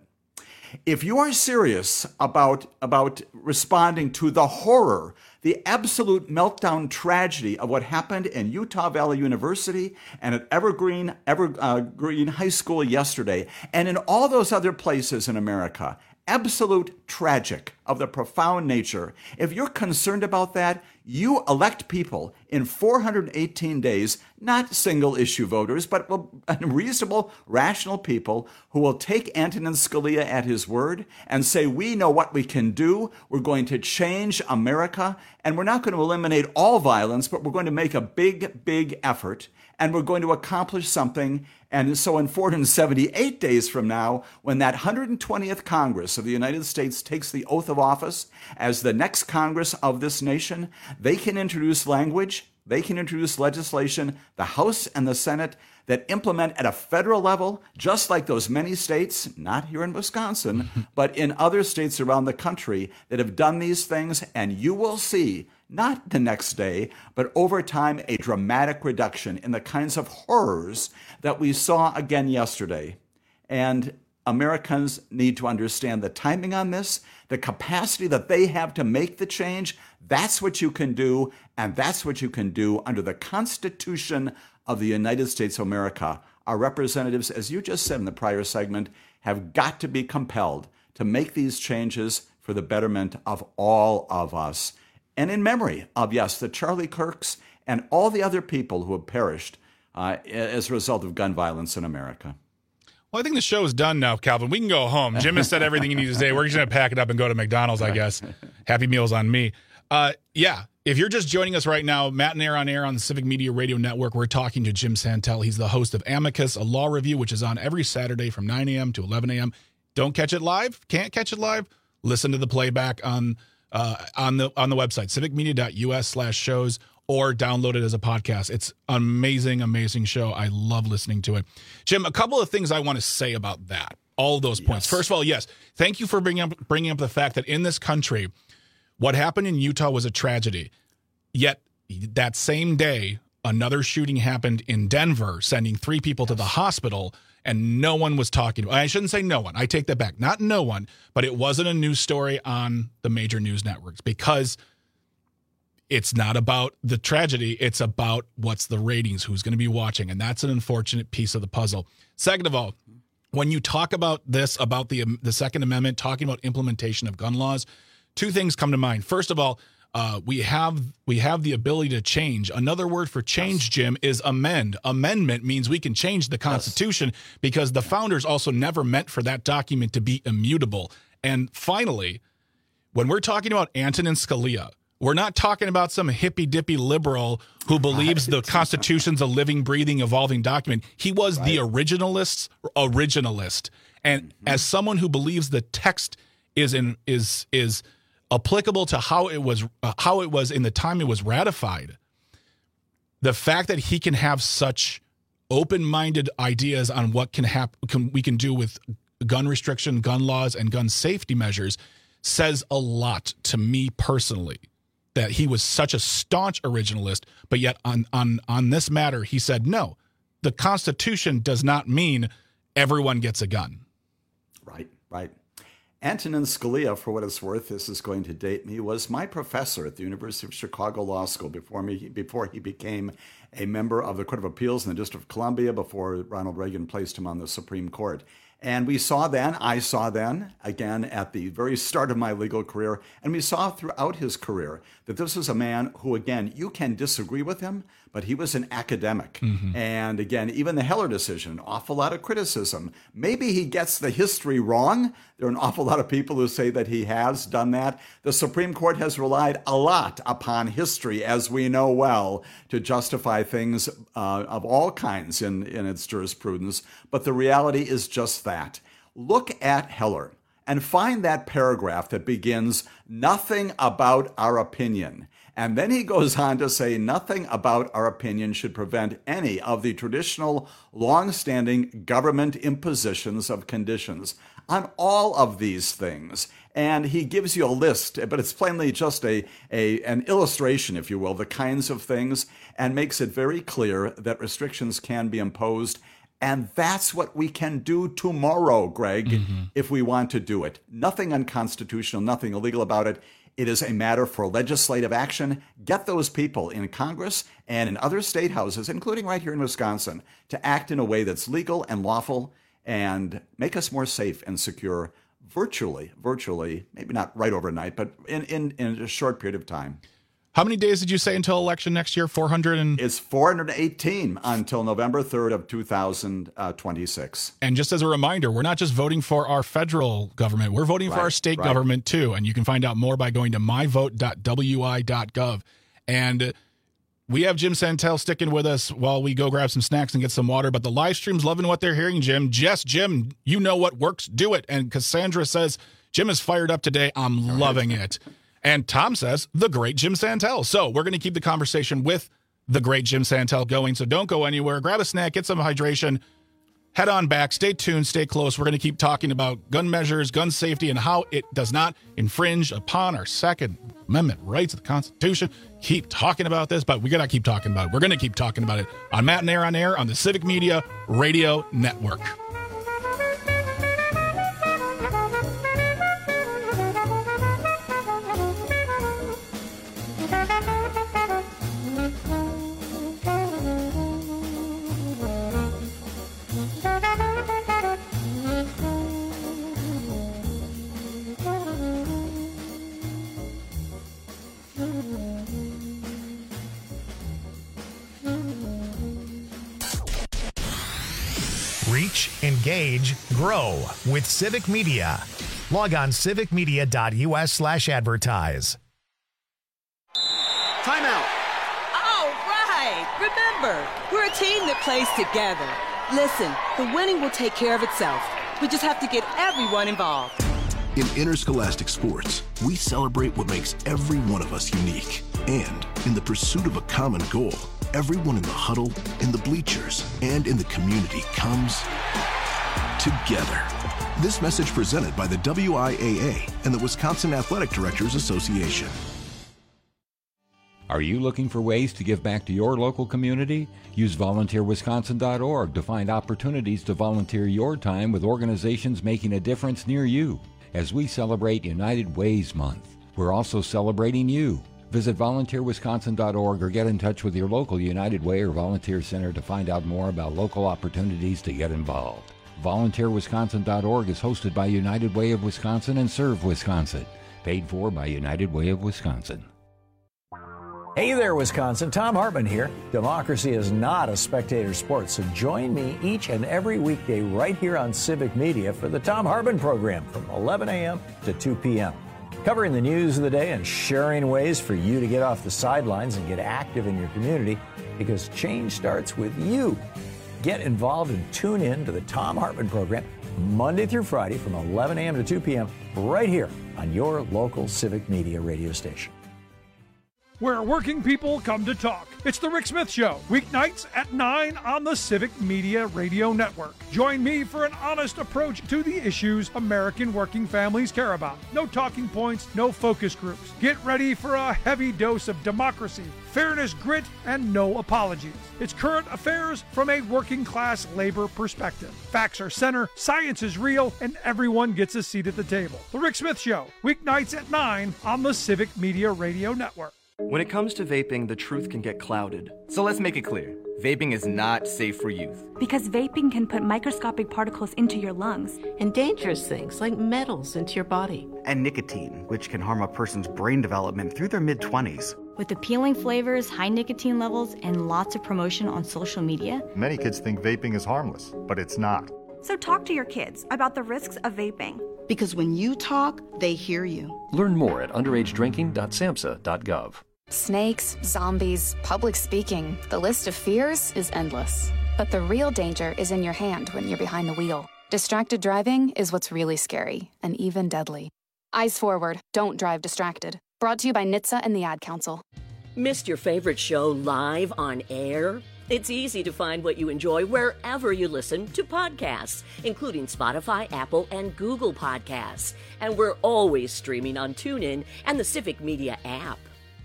If you are serious about responding to the horror, the absolute meltdown tragedy of what happened in Utah Valley University and at Evergreen High School yesterday, and in all those other places in America, absolute tragic of the profound nature. If you're concerned about that, you elect people in 418 days, not single issue voters, but reasonable, rational people who will take Antonin Scalia at his word and say, we know what we can do. We're going to change America, and we're not going to eliminate all violence, but we're going to make a big, big effort, and we're going to accomplish something. And so in 478 days from now, when that 120th Congress of the United States takes the oath of office as the next Congress of this nation, they can introduce language, they can introduce legislation, the House and the Senate, that implement at a federal level, just like those many states, not here in Wisconsin, but in other states around the country that have done these things. And you will see, not the next day, but over time, a dramatic reduction in the kinds of horrors that we saw again yesterday. And Americans need to understand the timing on this, the capacity that they have to make the change. That's what you can do, and that's what you can do under the Constitution of the United States of America. Our representatives, as you just said in the prior segment, have got to be compelled to make these changes for the betterment of all of us. And in memory of, yes, the Charlie Kirks and all the other people who have perished as a result of gun violence in America. Well, I think the show is done now, Calvin. We can go home. Jim has said everything he needs to say. We're just going to pack it up and go to McDonald's, I guess. Happy Meals on me. Yeah, If you're just joining us right now, Matt and Air on Air on the Civic Media Radio Network, we're talking to Jim Santel. He's the host of Amicus, a law review, which is on every Saturday from 9 a.m. to 11 a.m. Don't catch it live? Can't catch it live? Listen to the playback on the website, civicmedia.us/shows, or download it as a podcast. It's an amazing, amazing show. I love listening to it. Jim, a couple of things I want to say about that, all of those points. First of all, yes, thank you for bringing up the fact that in this country, what happened in Utah was a tragedy. Yet that same day, another shooting happened in Denver, sending 3 people to the hospital, and no one was talking. I shouldn't say no one. I take that back. Not no one, but it wasn't a news story on the major news networks because it's not about the tragedy. It's about what's the ratings, who's going to be watching, and that's an unfortunate piece of the puzzle. Second of all, when you talk about this, about the Second Amendment, talking about implementation of gun laws, 2 things come to mind. First of all, we have the ability to change. Another word for change, Jim, is amend. Amendment means we can change the Constitution because the founders also never meant for that document to be immutable. And finally, when we're talking about Antonin Scalia, we're not talking about some hippy-dippy liberal who believes the Constitution's a living, breathing, evolving document. He was the originalist. And as someone who believes the text is applicable to how it was in the time it was ratified, the fact that he can have such open-minded ideas on what we can do with gun restriction, gun laws, and gun safety measures says a lot to me personally. That he was such a staunch originalist, but yet on this matter, he said, no, the Constitution does not mean everyone gets a gun. Right. Antonin Scalia, for what it's worth, this is going to date me, was my professor at the University of Chicago Law School before he became a member of the Court of Appeals in the District of Columbia, before Ronald Reagan placed him on the Supreme Court. And I saw then, again, at the very start of my legal career, and we saw throughout his career that this was a man who, again, you can disagree with him, but he was an academic. Mm-hmm. And again, even the Heller decision, an awful lot of criticism. Maybe he gets the history wrong. There are an awful lot of people who say that he has done that. The Supreme Court has relied a lot upon history, as we know well, to justify things of all kinds in its jurisprudence. But the reality is just that. Look at Heller and find that paragraph that begins, "Nothing about our opinion." And then he goes on to say, "Nothing about our opinion should prevent any of the traditional, long-standing government impositions of conditions on all of these things." And he gives you a list, but it's plainly just an illustration, if you will, the kinds of things, and makes it very clear that restrictions can be imposed. And that's what we can do tomorrow, Greg, if we want to do it. Nothing unconstitutional, nothing illegal about it. It is a matter for legislative action. Get those people in Congress and in other state houses, including right here in Wisconsin, to act in a way that's legal and lawful and make us more safe and secure virtually, maybe not right overnight, but in a short period of time. How many days did you say until election next year? 400 and... It's 418 until November 3rd of 2026. And just as a reminder, we're not just voting for our federal government. We're voting for our state government, too. And you can find out more by going to myvote.wi.gov. And we have Jim Santel sticking with us while we go grab some snacks and get some water. But the live stream's loving what they're hearing, Jim. Jess, Jim, you know what works. Do it. And Cassandra says, Jim is fired up today. I'm loving it. And Tom says, the great Jim Santel. So we're going to keep the conversation with the great Jim Santel going. So don't go anywhere. Grab a snack, get some hydration, head on back, stay tuned, stay close. We're going to keep talking about gun measures, gun safety, and how it does not infringe upon our Second Amendment rights of the Constitution. Keep talking about this, but we got to keep talking about it. We're going to keep talking about it on Matt and Air on Air on the Civic Media Radio Network. Reach, engage, grow with Civic Media. Log on civicmedia.us/advertise. Timeout. All right. Remember, we're a team that plays together. Listen, the winning will take care of itself. We just have to get everyone involved. In interscholastic sports, we celebrate what makes every one of us unique. And in the pursuit of a common goal, everyone in the huddle, in the bleachers, and in the community comes together. This message presented by the WIAA and the Wisconsin Athletic Directors Association. Are you looking for ways to give back to your local community? Use volunteerwisconsin.org to find opportunities to volunteer your time with organizations making a difference near you. As we celebrate United Ways Month, we're also celebrating you. Visit volunteerwisconsin.org or get in touch with your local United Way or Volunteer Center to find out more about local opportunities to get involved. VolunteerWisconsin.org is hosted by United Way of Wisconsin and Serve Wisconsin. Paid for by United Way of Wisconsin. Hey there, Wisconsin. Tom Hartman here. Democracy is not a spectator sport, so join me each and every weekday right here on Civic Media for the Tom Hartman program from 11 a.m. to 2 p.m. Covering the news of the day and sharing ways for you to get off the sidelines and get active in your community, because change starts with you. Get involved and tune in to the Tom Hartman program Monday through Friday from 11 a.m. to 2 p.m. right here on your local Civic Media radio station. Where working people come to talk. It's The Rick Smith Show, weeknights at 9 on the Civic Media Radio Network. Join me for an honest approach to the issues American working families care about. No talking points, no focus groups. Get ready for a heavy dose of democracy, fairness, grit, and no apologies. It's current affairs from a working class labor perspective. Facts are center, science is real, and everyone gets a seat at the table. The Rick Smith Show, weeknights at 9 on the Civic Media Radio Network. When it comes to vaping, the truth can get clouded. So let's make it clear. Vaping is not safe for youth. Because vaping can put microscopic particles into your lungs. And dangerous things like metals into your body. And nicotine, which can harm a person's brain development through their mid-20s. With appealing flavors, high nicotine levels, and lots of promotion on social media. Many kids think vaping is harmless, but it's not. So talk to your kids about the risks of vaping. Because when you talk, they hear you. Learn more at underagedrinking.samhsa.gov. Snakes, zombies, public speaking, the list of fears is endless. But the real danger is in your hand when you're behind the wheel. Distracted driving is what's really scary and even deadly. Eyes forward, don't drive distracted. Brought to you by NHTSA and the Ad Council. Missed your favorite show live on air? It's easy to find what you enjoy wherever you listen to podcasts, including Spotify, Apple, and Google Podcasts. And we're always streaming on TuneIn and the Civic Media app.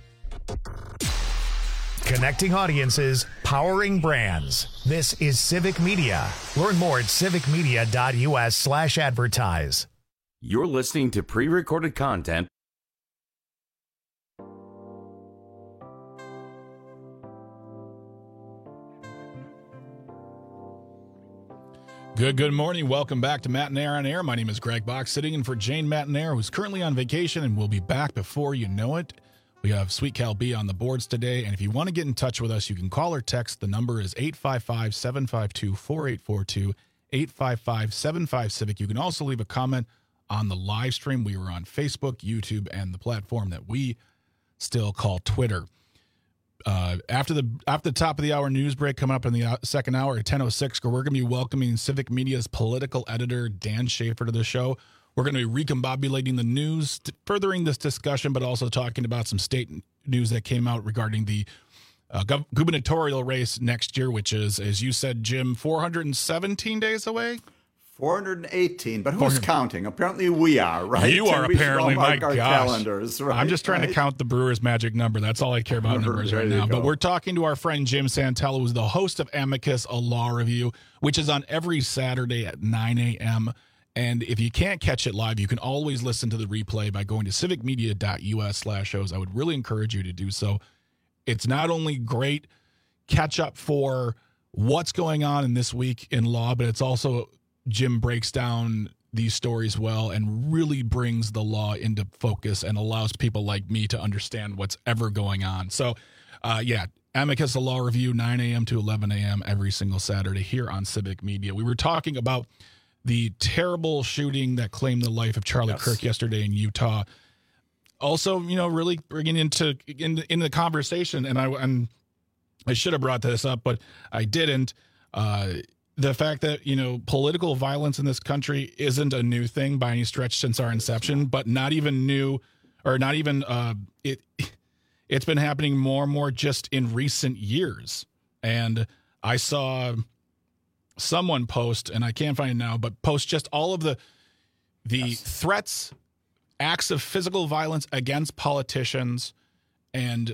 Connecting audiences, powering brands. This is Civic Media. Learn more at civicmedia.us/advertise. You're listening to pre-recorded content. Good morning. Welcome back to Matt and Air on Air. My name is Greg Box, sitting in for Jane Matt-and-Air, who's currently on vacation and will be back before you know it. We have Sweet Cal B on the boards today, and if you want to get in touch with us, you can call or text. The number is 855-752-4842, 855-75-CIVIC. You can also leave a comment on the live stream. We were on Facebook, YouTube, and the platform that we still call Twitter. After the top of the hour news break coming up in the second hour at 10:06, we're going to be welcoming Civic Media's political editor, Dan Schaefer, to the show. We're going to be recombobulating the news, furthering this discussion, but also talking about some state news that came out regarding the gubernatorial race next year, which is, as you said, Jim, 417 days away? 418, but who's counting? Apparently we are, right? You are apparently, my gosh. Calendars, right? I'm just trying to count the Brewers' magic number. That's all I care about numbers right now. But we're talking to our friend Jim Santello, who's the host of Amicus, a law review, which is on every Saturday at 9 a.m., and if you can't catch it live, you can always listen to the replay by going to civicmedia.us/shows. I would really encourage you to do so. It's not only great catch up for what's going on in this week in law, but it's also Jim breaks down these stories well and really brings the law into focus and allows people like me to understand what's ever going on. So, Amicus, a law review, 9 a.m. to 11 a.m. every single Saturday here on Civic Media. We were talking about the terrible shooting that claimed the life of Charlie Kirk yesterday in Utah. also, really bringing into the conversation, and I should have brought this up, but I didn't. The fact that, political violence in this country isn't a new thing by any stretch since our inception, but not even new, or not even it's been happening more and more just in recent years. And I saw someone post, and I can't find it now, but post just all of the threats, acts of physical violence against politicians, and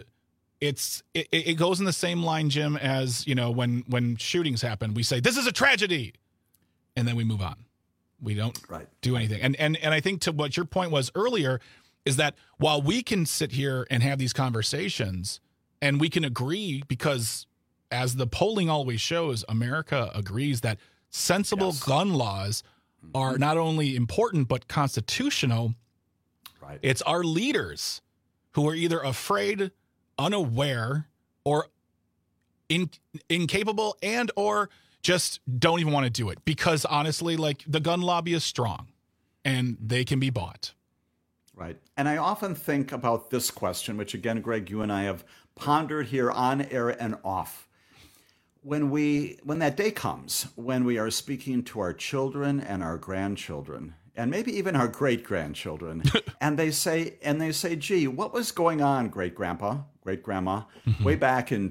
it goes in the same line, Jim, as when shootings happen, we say this is a tragedy, and then we move on. We don't do anything. And I think to what your point was earlier is that while we can sit here and have these conversations and we can agree, because as the polling always shows, America agrees that sensible gun laws are not only important but constitutional. Right. It's our leaders who are either afraid, unaware, or incapable, and or just don't even want to do it, because honestly, like, the gun lobby is strong and they can be bought. Right. And I often think about this question, which again, Greg, you and I have pondered here on air and off. When that day comes, when we are speaking to our children and our grandchildren, and maybe even our great-grandchildren, and they say, gee, what was going on, great-grandpa, great-grandma, way back in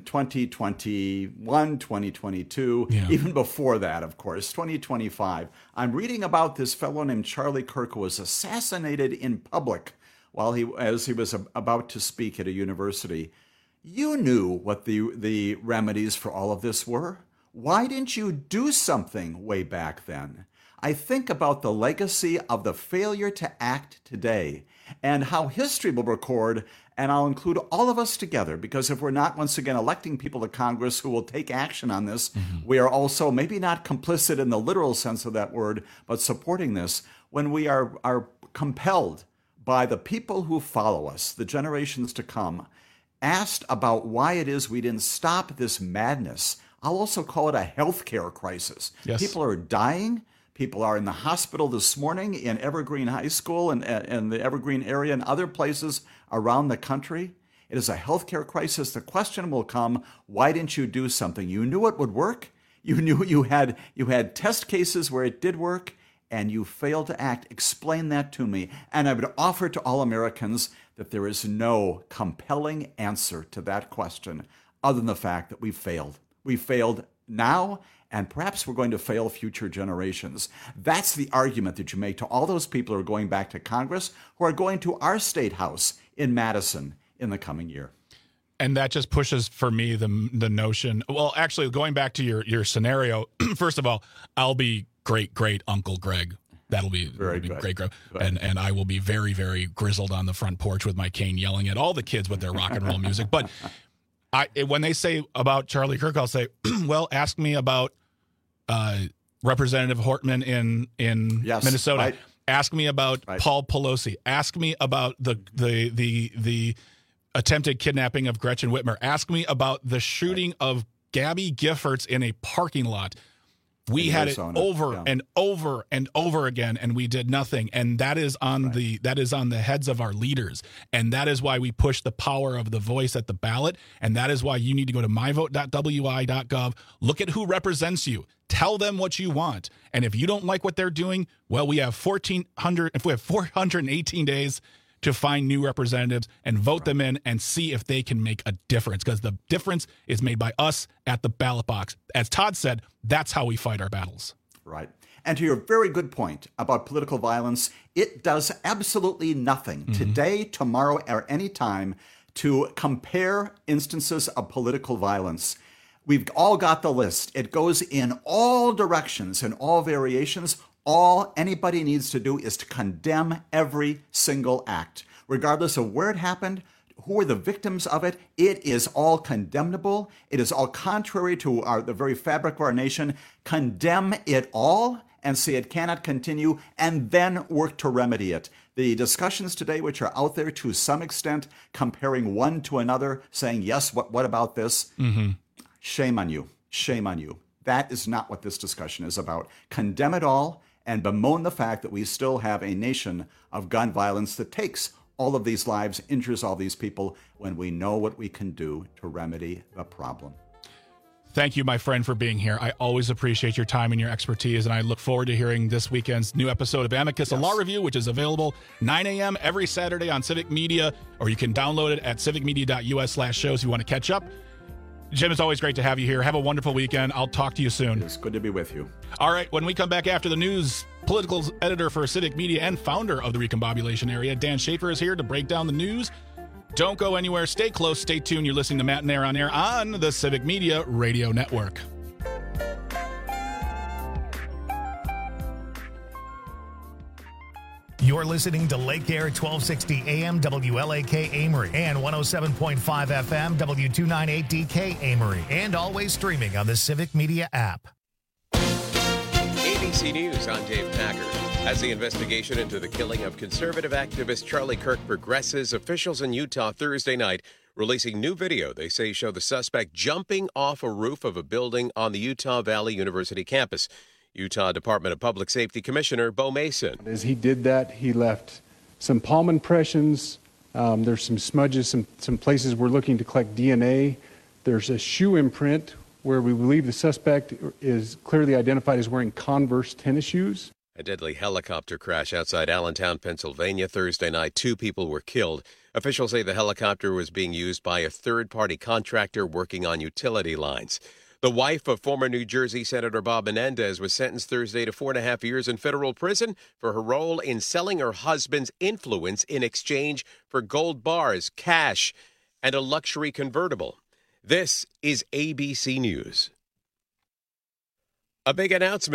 2021, 2022, even before that, of course, 2025. I'm reading about this fellow named Charlie Kirk who was assassinated in public as he was about to speak at a university. You knew what the remedies for all of this were. Why didn't you do something way back then? I think about the legacy of the failure to act today and how history will record, and I'll include all of us together, because if we're not once again electing people to Congress who will take action on this, we are also maybe not complicit in the literal sense of that word, but supporting this when we are compelled by the people who follow us, the generations to come, asked about why it is we didn't stop this madness. I'll also call it a healthcare crisis. Yes. People are dying. People are in the hospital this morning in Evergreen High School and the Evergreen area and other places around the country. It is a healthcare crisis. The question will come, why didn't you do something? You knew it would work. You knew you had test cases where it did work, and you failed to act. Explain that to me. And I would offer to all Americans that there is no compelling answer to that question other than the fact that we failed. We failed now, and perhaps we're going to fail future generations. That's the argument that you make to all those people who are going back to Congress, who are going to our state house in Madison in the coming year. And that just pushes for me the notion. Well, actually, going back to your scenario, first of all, I'll be great Uncle Greg. That'll be very good. Great. And I will be very, very grizzled on the front porch with my cane yelling at all the kids with their rock and roll music. But when they say about Charlie Kirk, I'll say, well, ask me about Representative Hortman in Minnesota. Right. Ask me about Paul Pelosi. Ask me about the attempted kidnapping of Gretchen Whitmer. Ask me about the shooting of Gabby Giffords in a parking lot. We had it over and over and over again, and we did nothing. And that is on the heads of our leaders. And that is why we push the power of the voice at the ballot. And that is why you need to go to myvote.wi.gov. Look at who represents you. Tell them what you want. And if you don't like what they're doing, well, we have 418 days to find new representatives and vote them in and see if they can make a difference, because the difference is made by us at the ballot box. As Todd said, that's how we fight our battles. Right. And to your very good point about political violence, it does absolutely nothing today, tomorrow, or any time to compare instances of political violence. We've all got the list. It goes in all directions and all variations. All anybody needs to do is to condemn every single act, regardless of where it happened, who are the victims of it. It is all condemnable. It is all contrary to the very fabric of our nation. Condemn it all and say it cannot continue, and then work to remedy it. The discussions today, which are out there to some extent, comparing one to another, saying, yes, what about this? Shame on you. Shame on you. That is not what this discussion is about. Condemn it all and bemoan the fact that we still have a nation of gun violence that takes all of these lives, injures all these people, when we know what we can do to remedy the problem. Thank you, my friend, for being here. I always appreciate your time and your expertise, and I look forward to hearing this weekend's new episode of Amicus, a law review, which is available 9 a.m. every Saturday on Civic Media, or you can download it at civicmedia.us/shows if you want to catch up. Jim, it's always great to have you here. Have a wonderful weekend. I'll talk to you soon. It's good to be with you. All right, when we come back after the news, political editor for Civic Media and founder of the Recombobulation Area, Dan Schaefer, is here to break down the news. Don't go anywhere. Stay close. Stay tuned. You're listening to Matt and Air on Air on the Civic Media Radio Network. You're listening to Lake Air 1260 AM WLAK Amory and 107.5 FM W298DK Amory, and always streaming on the Civic Media app. ABC News, I'm Dave Packard. As the investigation into the killing of conservative activist Charlie Kirk progresses, officials in Utah Thursday night releasing new video they say show the suspect jumping off a roof of a building on the Utah Valley University campus. Utah Department of Public Safety Commissioner Bo Mason. As he did that, he left some palm impressions. There's some smudges, some places we're looking to collect DNA. There's a shoe imprint where we believe the suspect is clearly identified as wearing Converse tennis shoes. A deadly helicopter crash outside Allentown, Pennsylvania Thursday night. 2 people were killed. Officials say the helicopter was being used by a third-party contractor working on utility lines. The wife of former New Jersey Senator Bob Menendez was sentenced Thursday to 4.5 years in federal prison for her role in selling her husband's influence in exchange for gold bars, cash, and a luxury convertible. This is ABC News. A big announcement.